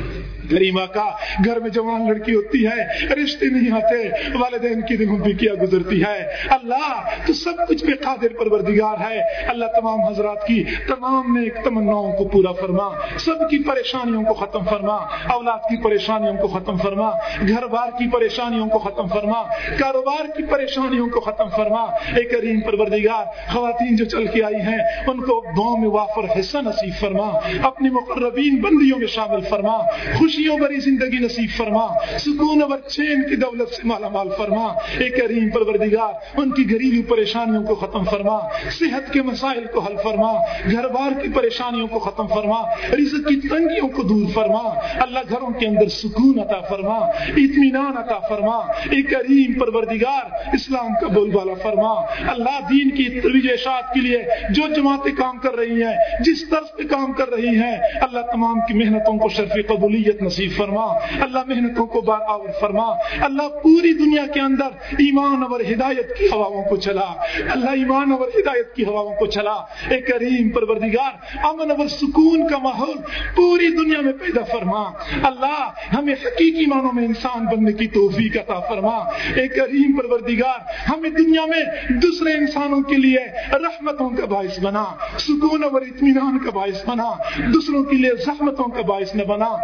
کریم آقا گھر میں جوان لڑکی ہوتی ہے رشتے نہیں آتے، والدین کی دلوں پہ کیا گزرتی ہے۔ اللہ تو سب کچھ پہ قادر پروردگار ہے، اللہ تمام حضرات کی تمام نیک تمناؤں کو پورا فرما، سب کی پریشانیوں کو ختم فرما، اولاد کی پریشانیوں کو ختم فرما، گھر بار کی پریشانیوں کو ختم فرما، کاروبار کی پریشانیوں کو ختم فرما۔ اے کریم پروردگار خواتین جو چل کے آئی ہیں ان کو دعاؤں میں وافر حصہ نصیب فرما، اپنی مقربین بندیوں میں شامل فرما، خوشیوں بھری زندگی نصیب فرما، سکون اور چین کی دولت سے مالا مال فرما۔ اے کریم پروردگار ان کی گھریلو پریشانیوں کو ختم فرما، صحت کے مسائل کو حل فرما، گھر بار کی پریشانیوں کو ختم فرما، رزق کی تنگیوں کو دور فرما، اللہ گھروں کے اندر سکون عطا فرما، اطمینان عطا فرما۔ اے کریم پروردگار اسلام کا بول بالا فرما، اللہ دین کی ترویج اشاعت کے لیے جو جماعتیں کام کر رہی ہیں، جس طرز پہ کام کر رہی ہیں، اللہ تمام کی محنتوں کو شرف قبولیت نصیب فرما، اللہ محنتوں کو بار آور فرما، اللہ پوری دنیا کے اندر ایمان اور ہدایت کی ہواؤں کو چلا، اللہ ایمان اور ہدایت کی ہواؤں کو چلا۔ اے کریم پروردگار امن اور سکون کا ماحول پوری دنیا میں پیدا فرما، اللہ ہمیں حقیقی معنوں میں انسان بننے کی توفیق عطا فرما۔ اے کریم پروردگار ہمیں دنیا میں دوسرے انسانوں کے لیے رحمتوں کا باعث بنا، سکون اور اطمینان کا باعث بنا، دوسروں کے لیے زحمتوں کا باعث نہ بنا، دوسروں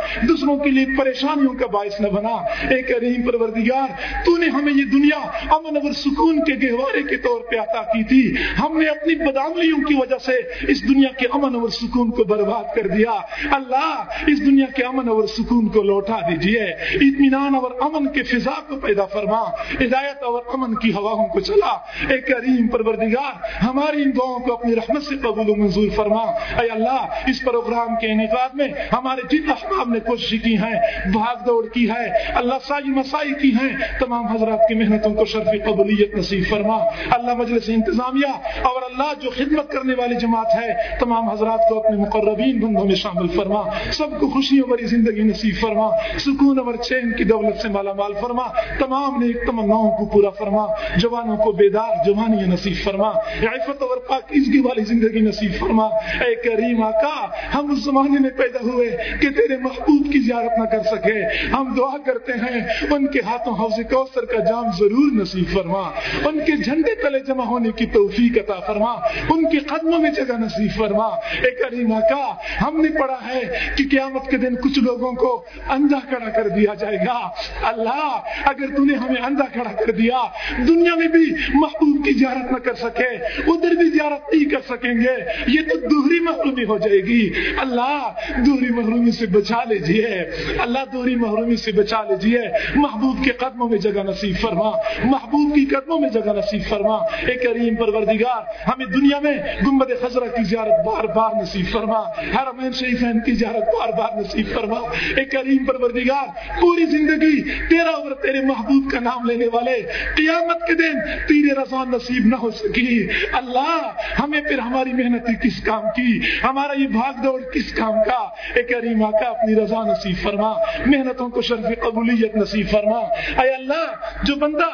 دوسروں کے لیے پریشانیوں کا باعث نہ بنا۔ اے کریم پروردگار، تو نے ہمیں یہ دنیا امن اور سکون کے گہوارے کے طور پہ عطا کی تھی، ہم نے اپنی بدعملیوں کی وجہ سے اس دنیا کے امن اور سکون کو برباد کر دیا۔ اللہ اس دنیا کے امن اور سکون کو لوٹا دیجئے، اطمینان اور امن کے فضا کو پیدا فرما، ہدایت اور امن کی ہواؤں کو چلا۔ اے کریم پروردگار، ہماری ان دعاؤں کو اپنی رحمت سے قبول و منظور فرما۔ اے اللہ، اس پروگرام کے انعقاد میں ہمارے جن احباب نے کوشش کی ہیں، بھاگ دوڑ کی ہے، اللہ سائی مسائی کی ہیں، تمام حضرات کی محنتوں کو شرف قبولیت نصیب فرما۔ اللہ مجلس انتظامیہ اور اللہ جو خدمت کرنے والی جماعت ہے، تمام حضرات کو اپنے مقربین بندوں میں شامل فرما، سب کو خوشیوں بھری زندگی نصیب فرما، سکون اور چین کی دولت سے مالا مال فرما، تمام نیک تمناؤں کو پورا فرما، جوانوں کو بیدار جوانی نصیب فرما، عفت اور پاکیزگی والی زندگی نصیب فرما۔ اے کریم آقا، ہم اس زمانے میں پیدا ہوئے کہ تیرے محبوب کی زیارت نہ کر سکے، ہم دعا کرتے ہیں ان کے ہاتھوں حوض کوثر کا جام ضرور نصیب فرما، ان کے جھنڈے تلے جمع ہونے کی توفیق عطا فرما، ان کے قدموں میں جگہ نصیب فرما۔ اے کریم آقا، ہم نے پڑھا ہے کہ قیامت کے دن کچھ لوگوں کو اندھا کھڑا کر دیا جائے گا۔ اللہ، اگر تو نے ہمیں اندھا کھڑا کر دیا، دنیا میں بھی محبوب کی زیارت نہ کر سکے، ادھر بھی زیارت نہیں کر سکیں گے، یہ تو دوہری محرومی ہو جائے گی۔ اللہ دوہری محرومی سے بچا لیجئے، اللہ دوہری محرومی سے بچا لیجئے، محبوب کے قدموں میں جگہ نصیب فرما، محبوب کی قدموں میں جگہ نصیب فرما۔ اے کریم پروردگار، ہمیں دنیا میں گنبد خضرا کی زیارت بار بار نصیب فرما، حرمین شریفین کی زیارت بار بار نصیب فرما۔ اے کریم پروردگار، پوری زندگی تیرا اور تیرے محبوب کا نام لینے والے قیامت کے دن تیرے رضا نصیب نہ ہو سکی، اللہ ہمیں پھر ہماری محنت کس کام کی، ہمارا یہ بھاگ دوڑ کس کام کا۔ اے کریم آقا، اپنی رضا نصیب فرما، محنتوں کو شرف قبولیت نصیب فرما۔ اے اللہ، جو بندہ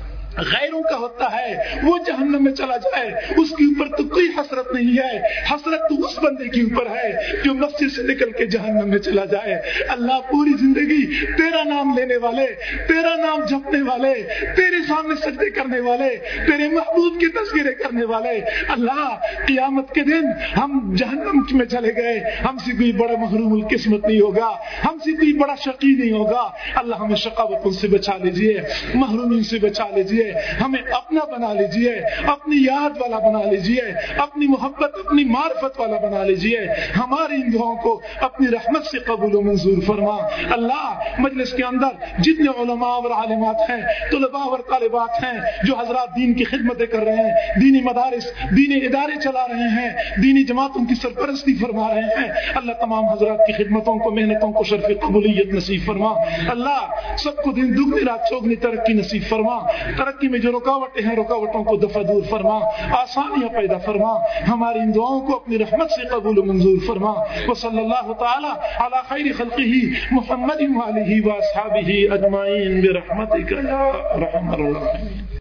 غیروں کا ہوتا ہے وہ جہنم میں چلا جائے، اس کے اوپر تو کوئی حسرت نہیں ہے، حسرت تو اس بندے کے اوپر ہے جو مسجد سے نکل کے جہنم میں چلا جائے۔ اللہ، پوری زندگی تیرا نام لینے والے، تیرا نام جپنے والے، تیرے سامنے سجدے کرنے والے، تیرے محبوب کے تذکرے کرنے والے، اللہ قیامت کے دن ہم جہنم میں چلے گئے، ہم سے کوئی بڑا محروم القسمت نہیں ہوگا، ہم سے کوئی بڑا شقی نہیں ہوگا۔ اللہ ہمیں شقاوتوں سے بچا لیجئے، محرومی سے بچا لیجئے، ہمیں اپنا بنا لیجئے، اپنی یاد والا بنا لیجئے، اپنی محبت اپنی معرفت والا بنا لیجئے، ہماری ان دعاؤں کو اپنی رحمت سے قبول و منظور فرما۔ اللہ مجلس کے اندر جتنے علماء اور عالمات ہیں، طلباء اور طالبات ہیں جو حضرات دین کی خدمتیں کر رہے ہیں، دینی مدارس دینی ادارے چلا رہے ہیں، دینی جماعتوں کی سرپرستی فرما رہے ہیں، اللہ تمام حضرات کی خدمتوں کو محنتوں کو شرف قبولیت نصیب فرما۔ اللہ سب کو دن دگنی رات چوگنی ترقی نصیب فرما، ترقی میں جو رکاوٹیں ہیں رکاوٹوں کو دفع دور فرما، آسانیاں پیدا فرما، ہماری ان دعاؤں کو اپنی رحمت سے قبول و منظور فرما۔ وصلی اللہ تعالی علی خیر خلقہ محمد وآلہ واصحابہ اجمعین برحمتک یا ارحم الراحمین۔